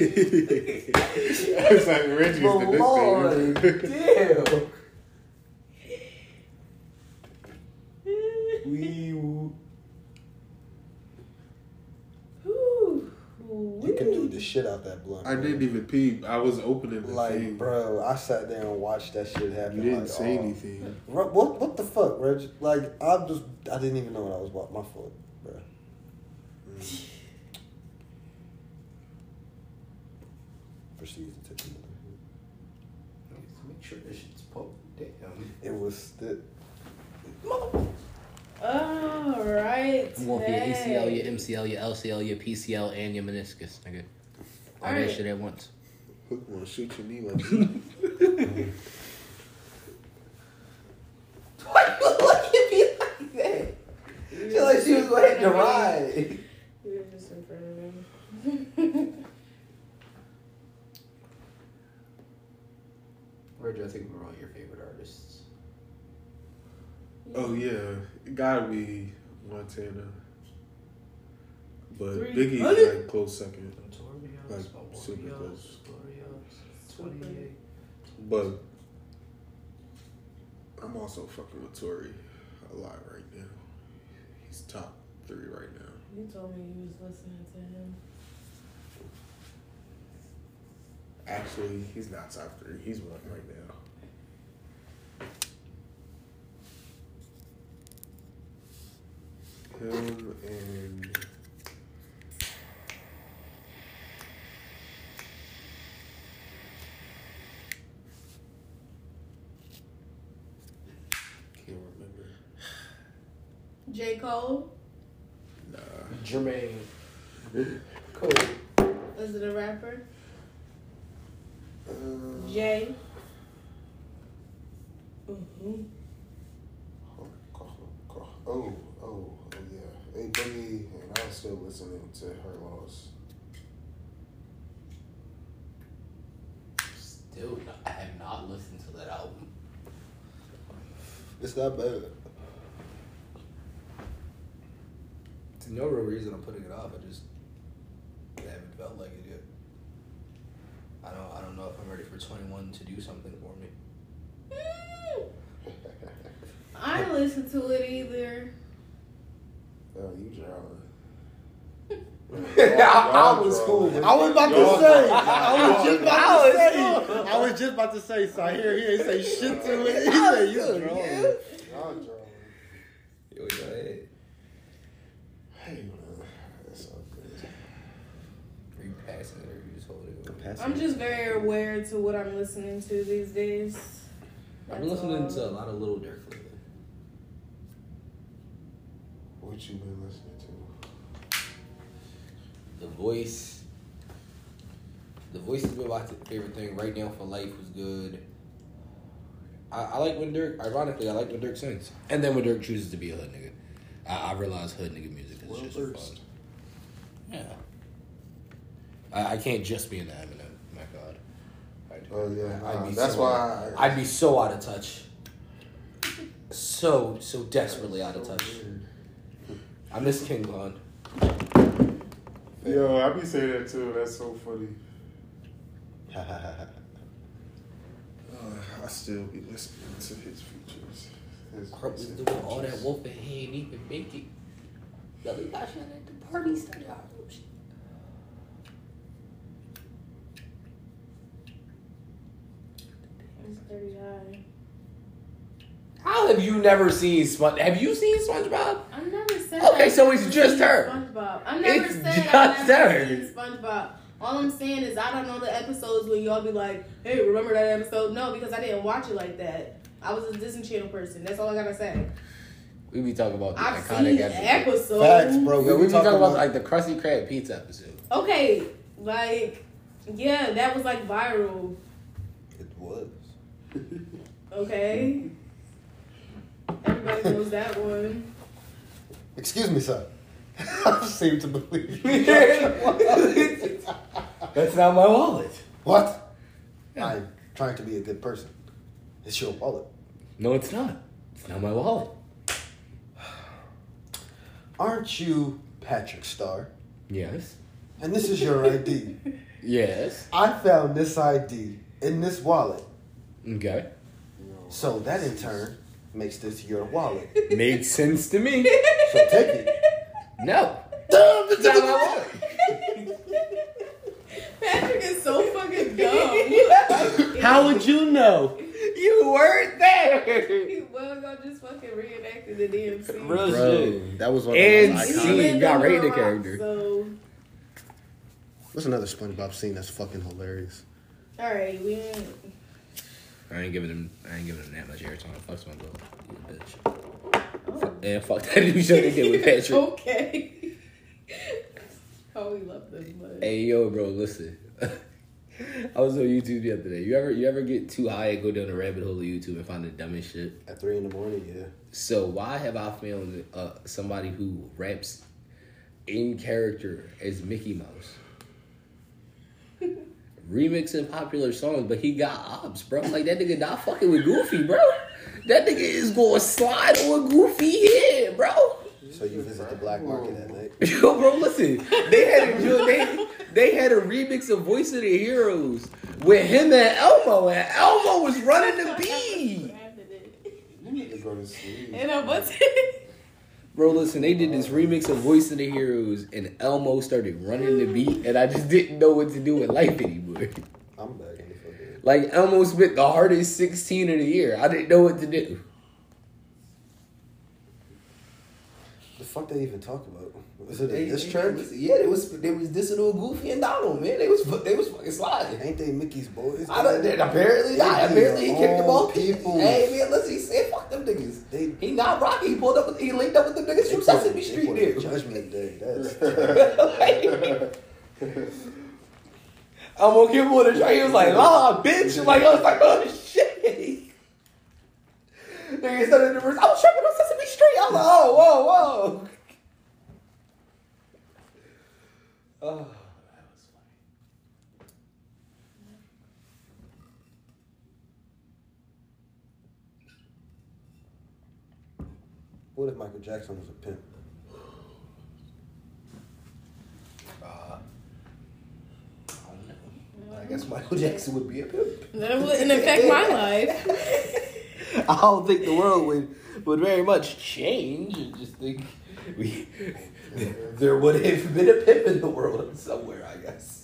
It's like Reggie's the Lord, nickname. damn. Wee-woo. You can do the shit out that blunt. I bro. didn't even peep. I was opening the Like, thing. bro, I sat there and watched that shit happen. You didn't like, say oh. anything. What the fuck, Reg? Like, I didn't even know what I was watching. My fault, bro. Proceeds to take another hit. Make sure this shit's poked. Damn. It was the. All right. I'm going for your ACL, your MCL, your LCL, your PCL, and your meniscus, nigga. All All that right. shit at once. Hook gonna shoot your knee like that. Why you look at me like that? She feel like she was going to ride. You were just in front of him. Reggie, I think we're all your favorite artists. Oh yeah, it gotta be Montana. But 300? Biggie's like close second. Like super close. 28. But I'm also fucking with Tory a lot right now. He's top 3 right now. You told me you was listening to him. Actually, he's not top 3. He's 1 right now. Him and can't remember. J. Cole? Nah. Jermaine. Cool. Is it a rapper? Jay? Mm-hmm. Oh yeah. Hey Boogie, and I was still listening to Her Loss. Still, I have not listened to that album. It's not bad. There's no real reason I'm putting it off. I just haven't felt like it yet. I don't know if I'm ready for 21 to do something for me. I didn't listen to it either. Oh, you drowning. I was cool. I was about to say. I was just about to say. So here he ain't say shit to it. He said you drunk. Y'all drowning. Yo, go ahead. Hey man, that's all good. Are you passing it or are you just holding it? I'm just very aware to what I'm listening to these days. I've been That's listening all. to a lot of Lil Durk lately. What you been listening to? The Voice. The Voice has been my favorite thing. Right Now for Life was good. I like when Durk, ironically, I like when Durk sings. And then when Durk chooses to be a hood nigga. I realize hood nigga music is Well just versed. fun. Yeah. I can't just be in the Eminem. My God. Oh yeah, I'd be that's so, why I'd be so out of touch. So desperately out of touch. I miss King Von. Yo, I be saying that too. That's so funny. I still be listening to his features. Kurt was doing all that wolf and he ain't even make it. Billy got shit at the party started out. It's pretty high. How have you never seen SpongeBob? Have you seen SpongeBob? I never said. Okay, I've so never it's just seen her. SpongeBob. I never It's said just I've never her. seen SpongeBob. All I'm saying is I don't know the episodes when y'all be like, "Hey, remember that episode?" No, because I didn't watch it like that. I was a Disney Channel person. That's all I gotta say. We be talking about the I've iconic seen episode. episodes. Facts, bro. Yo, we be talking about about like the Krusty Krab pizza episode. Okay, like, yeah, that was like viral. It was. Okay, everybody knows that one. Excuse me, sir. I seem to believe. That's not my wallet. What? I'm trying to be a good person. It's your wallet. No, it's not. It's not my wallet. Aren't you Patrick Starr? Yes. And this is your ID. Yes. I found this ID in this wallet. Okay. So that in turn makes this your wallet. Makes sense to me. So take it. No. It's not my wallet. Patrick is so fucking dumb. How would you know? You weren't there. He was. I just fucking reenacted the damn scene. Real Bro, shit. that was one of And the most He scene. iconic. lived got under a rated rock, character. So, What's another SpongeBob scene that's fucking hilarious? all right, we ain't. I ain't giving him that much airtime. Fuck SpongeBob. You bitch. Oh. And fuck that new show they did with Patrick. Okay. Oh, we love them, but Hey yo, bro, listen. I was on YouTube the other day. You ever get too high and go down the rabbit hole of YouTube and find the dumbest shit? At 3 in the morning, yeah. So why have I found somebody who raps in character as Mickey Mouse? Remixing popular songs, but he got ops, bro. Like, that nigga not fucking with Goofy, bro. That nigga is going to slide on Goofy head, bro. So you visit the black market at night. Yo, bro, listen. They had a remix of Voice of the Heroes with him and Elmo was running the beat. You need to go to sleep. and what's Bro, listen, they did this remix of Voice of the Heroes, and Elmo started running the beat, and I just didn't know what to do with life anymore. I'm back in the fucking. Like, Elmo spent the hardest 16 of the year. I didn't know what to do. The fuck they even talk about? Was it a diss track? Yeah, they was dissing on Goofy and Donald, man. They was fucking sliding. Ain't they Mickey's boys? Apparently not. Apparently he kicked them off. People. Hey man, listen, he said fuck them niggas. He not Rocky. He linked up with them niggas from Sesame Street there. Judgment Day. That's I'm gonna give him on the train. He was like, "Ah, bitch!" Like, I was like, "Oh shit!" Nigga started the verse. I was tripping on Sesame Street. I was like, "Oh, whoa." Oh, that was funny. What if Michael Jackson was a pimp? I guess Michael Jackson would be a pimp. that wouldn't affect my life. I don't think the world would very much change. I just think there would have been a pimp in the world somewhere, I guess.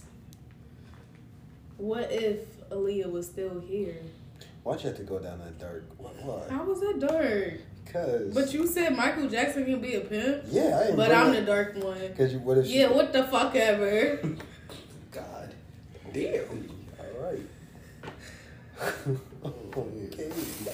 What if Aaliyah was still here? Why'd you have to go down that dark? Why? How was that dark? Cause. But you said Michael Jackson can be a pimp. Yeah, I ain't. But I'm the dark one. Cause you what if? Yeah, what the fuck ever. God damn. All right. Okay.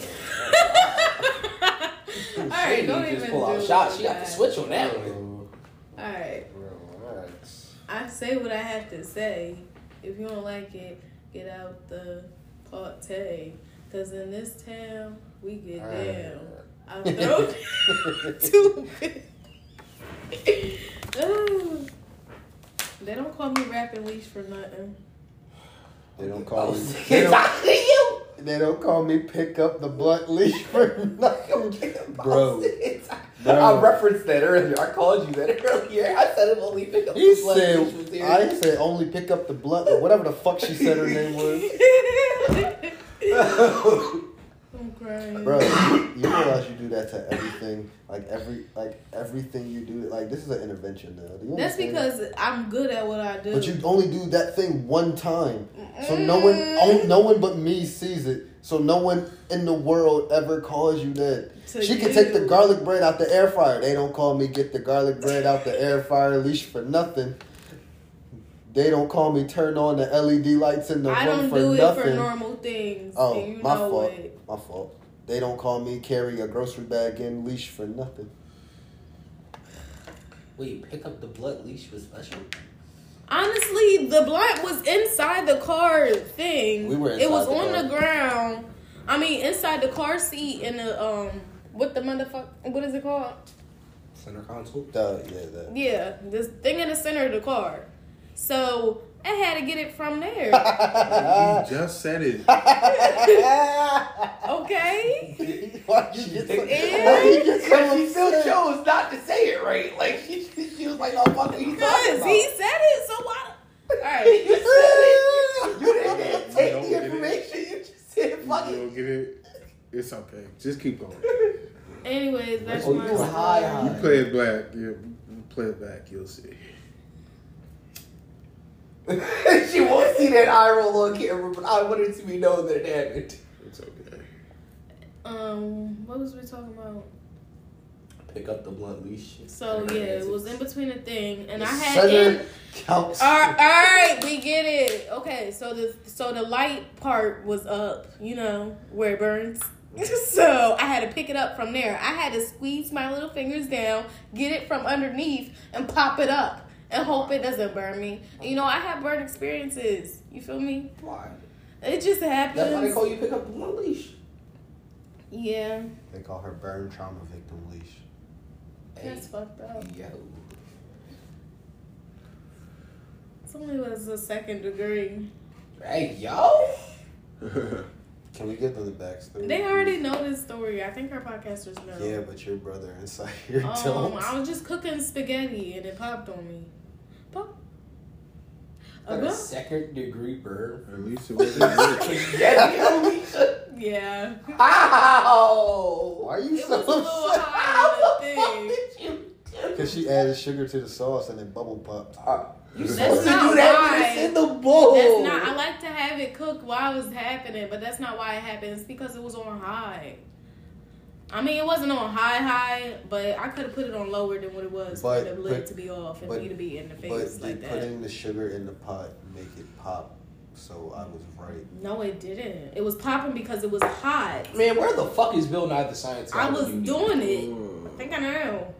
Alright, don't Just even pull out do shots. She got that. the switch on that one. Alright. Relax. I say what I have to say. If you don't like it, get out the party. Cause in this town, we get down. I throw too big. They don't call me rapping leash for nothing. They don't I call was me. thinking, talking to you. They don't call me pick up the blunt leash for nothing, bro. I referenced that earlier. I called you that earlier. I said it only pick up He the blood said, leash was here. I said only pick up the blunt or whatever the fuck she said her name was. I'm crying. Bro, you realize you do that to everything, like everything you do. Like this is an intervention now. Do you That's understand? because I'm good at what I do. But you only do that thing one time, so no one but me sees it. So no one in the world ever calls you that. To She can you. take the garlic bread out the air fryer. They don't call me get the garlic bread out the air fryer leash for nothing. They don't call me turn on the LED lights in the I room don't for do nothing. it for normal things. Oh, and you my know fault. it. My fault. They don't call me carry a grocery bag in leash for nothing. Wait, pick up the blood leash was special? Honestly, the blunt was inside the car thing. We were It was inside the on car. the ground. I mean, inside the car seat in the what the motherfucker? What is it called? Center console? Yeah, this thing in the center of the car. So I had to get it from there. You just said it. Okay. Why you get so, Yeah. why you get so Because she still upset? chose not to say it right. Like, she was like, no, fuck what you talking Because about? he said it, so why? Alright. You said It's okay. Just keep going. Anyways, that's Oh, my you were high. You play it back. You play it back. You'll see. She won't see that eye roll on camera, but I wanted to be known that it happened. It's okay. What was we talking about? Pick up the blunt leash. So yeah, it was in between a thing, and I had Center counts. All right, we get it. Okay, so the light part was up, you know, where it burns. So I had to pick it up from there. I had to squeeze my little fingers down, get it from underneath, and pop it up, and hope it doesn't burn me. And, you know, I have burn experiences. You feel me? Why? It just happens. That's why they call you pick up the blunt leash. Yeah, They call her burn trauma victim leash. that's fucked up. Yo. It's only was a second degree. Hey, yo. Can we get them the backstory? They already know this story. I think our podcasters know. Yeah, but your brother inside here don't. I was just cooking spaghetti and it popped on me. Pop. A second degree burn. At least it wasn't. Yeah. How? Why are you It so was a little upset? high in the thing. Because she added sugar to the sauce and it bubble popped. You That's supposed to not do that why. when it's in the bowl. That's not. I like to have it cooked while it's happening, but that's not why it happened. It's because it was on high. I mean, it wasn't on high, but I could have put it on lower than what it was for the lid to be off and me to be in the face But like that. putting the sugar in the pot make it pop, so I was right. No, it didn't. It was popping because it was hot. Man, where the fuck is Bill Nye the Science Guy? I was when you need doing him? it. I think I know.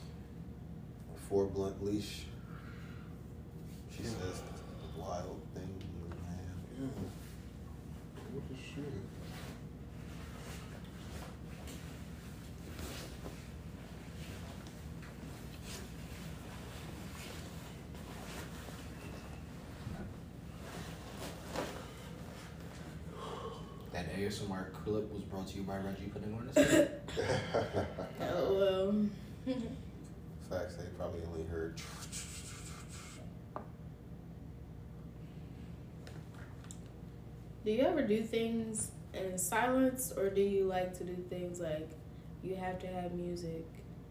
4 blunt leash. She says the wild thing, man. What the shit? That ASMR clip was brought to you by Reggie putting on his Oh well. Facts, they probably only heard. Do you ever do things in silence, or do you like to do things like you have to have music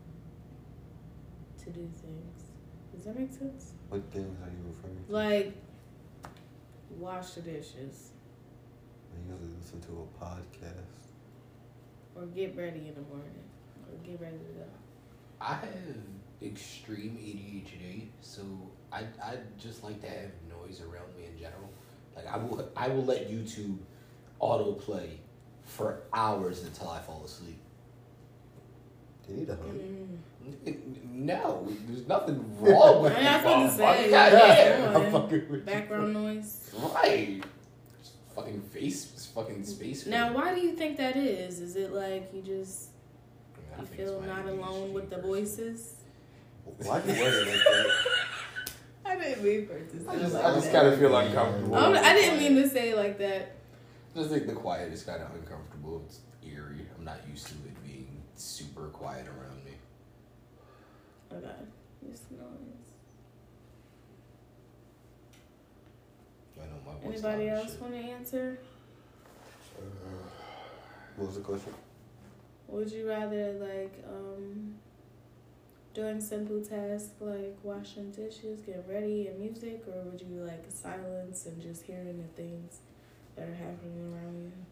to do things? Does that make sense? What things are you referring to? Like wash the dishes I usually listen to a podcast. or get ready in the morning or get ready to go. I have extreme ADHD, so I just like to have noise around me in general. Like I will let YouTube autoplay for hours until I fall asleep. Do you need a hug? No, there's nothing wrong with I was gonna it. say, Goddamn. come on. I'm fucking with you. Background noise. Right. Just fucking fucking space. Now, why do you think that is? Is it like you just I you think it's feel my not ADHD alone with the personally. voices? Why'd you word it like that? I didn't mean for it to I say just like kind that. of feel uncomfortable. I didn't mean to say it like that. I just think the quiet is kind of uncomfortable. It's eerie. I'm not used to it being super quiet around me. Okay. Just noise. I know my voice Anybody loud as else shit. want to answer? What was the question? Would you rather doing simple tasks like washing dishes, getting ready, and music, or would you like silence and just hearing the things that are happening around you,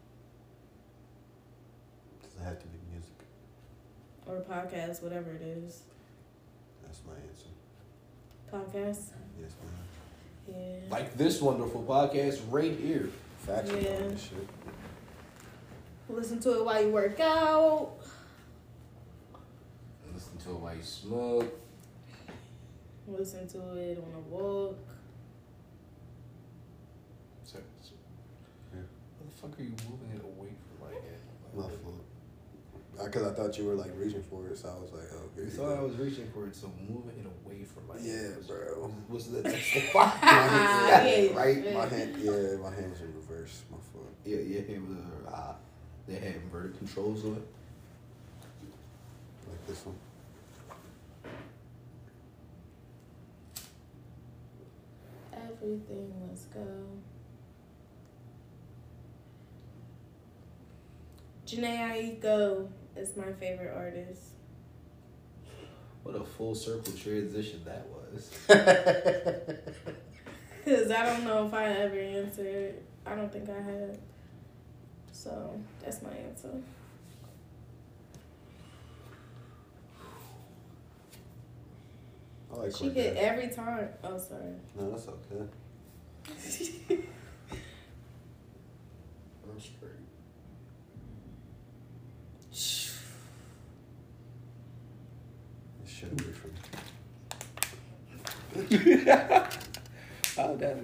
Does it have to be music? or podcast, whatever it is? That's my answer. Podcast. Yes, ma'am. Yeah. Like this wonderful podcast right here. Facts Yeah. about this shit. Listen to it while you work out. Listen to it while you smoke. Listen to it on a walk. Sorry. Yeah. What the fuck are you moving it away from my head? My fault. Because I thought you were like reaching for it, so I was like, oh, You okay. thought I was reaching for it, so moving it away from my Yeah, head. bro. Was the My Yeah, hand, right? yeah. My hand was in reverse. My foot. Yeah, it was they had inverted controls on it. Like this one. Everything, let's go. Janae Aiko is my favorite artist. What a full circle transition that was. Because I don't know if I ever answered. I don't think I have. So, that's my answer. I like She hit every time. Oh, sorry. No, that's okay. I'm straight. Shut away from Oh, damn.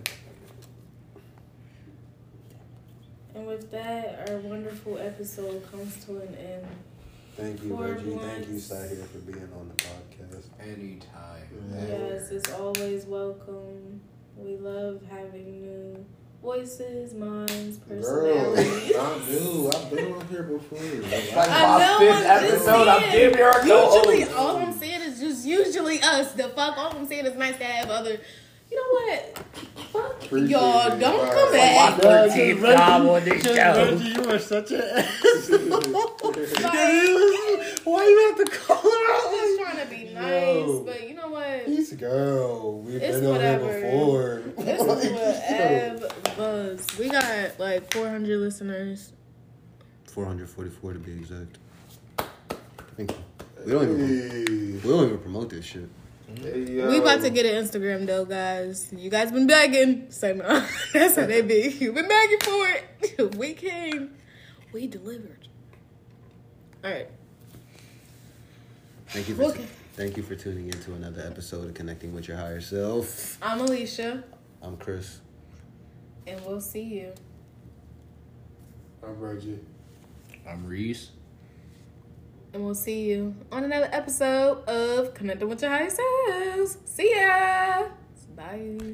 And with that, our wonderful episode comes to an end. Thank you, For Reggie. Thank you, once. Sahir, for being on the podcast. Anytime. Yes, it's always welcome. We love having new voices, minds, Girl, personalities. I knew. I've been on here before. Like I my know, fifth I'm just episode, I'm saying. damn near Usually, co-host. all I'm saying is just usually us. The fuck, all I'm saying is nice to have other. You know what? Fuck Appreciate y'all. it. Don't Bye. come My back. 13th time on this show. Reggie, you are such an asshole. Like, Why you have to call her I'm out? just trying to be nice, Yo. but you know what? He's a girl. We've It's been on here whatever. before. This is whatever. We got like 400 listeners. 444 to be exact. Thank you. We don't even promote this shit. Hey, yo. We about to get an Instagram though, guys. You guys been begging. So no, that's how they be. You've been begging for it. We came. We delivered. All right. Thank you for Okay. thank you for tuning in to another episode of Connecting with Your Higher Self. I'm Alicia, I'm Chris. and we'll see you. I'm Reggie. I'm Reese. And we'll see you on another episode of Connecting with Your Higher Selves. See ya. Bye.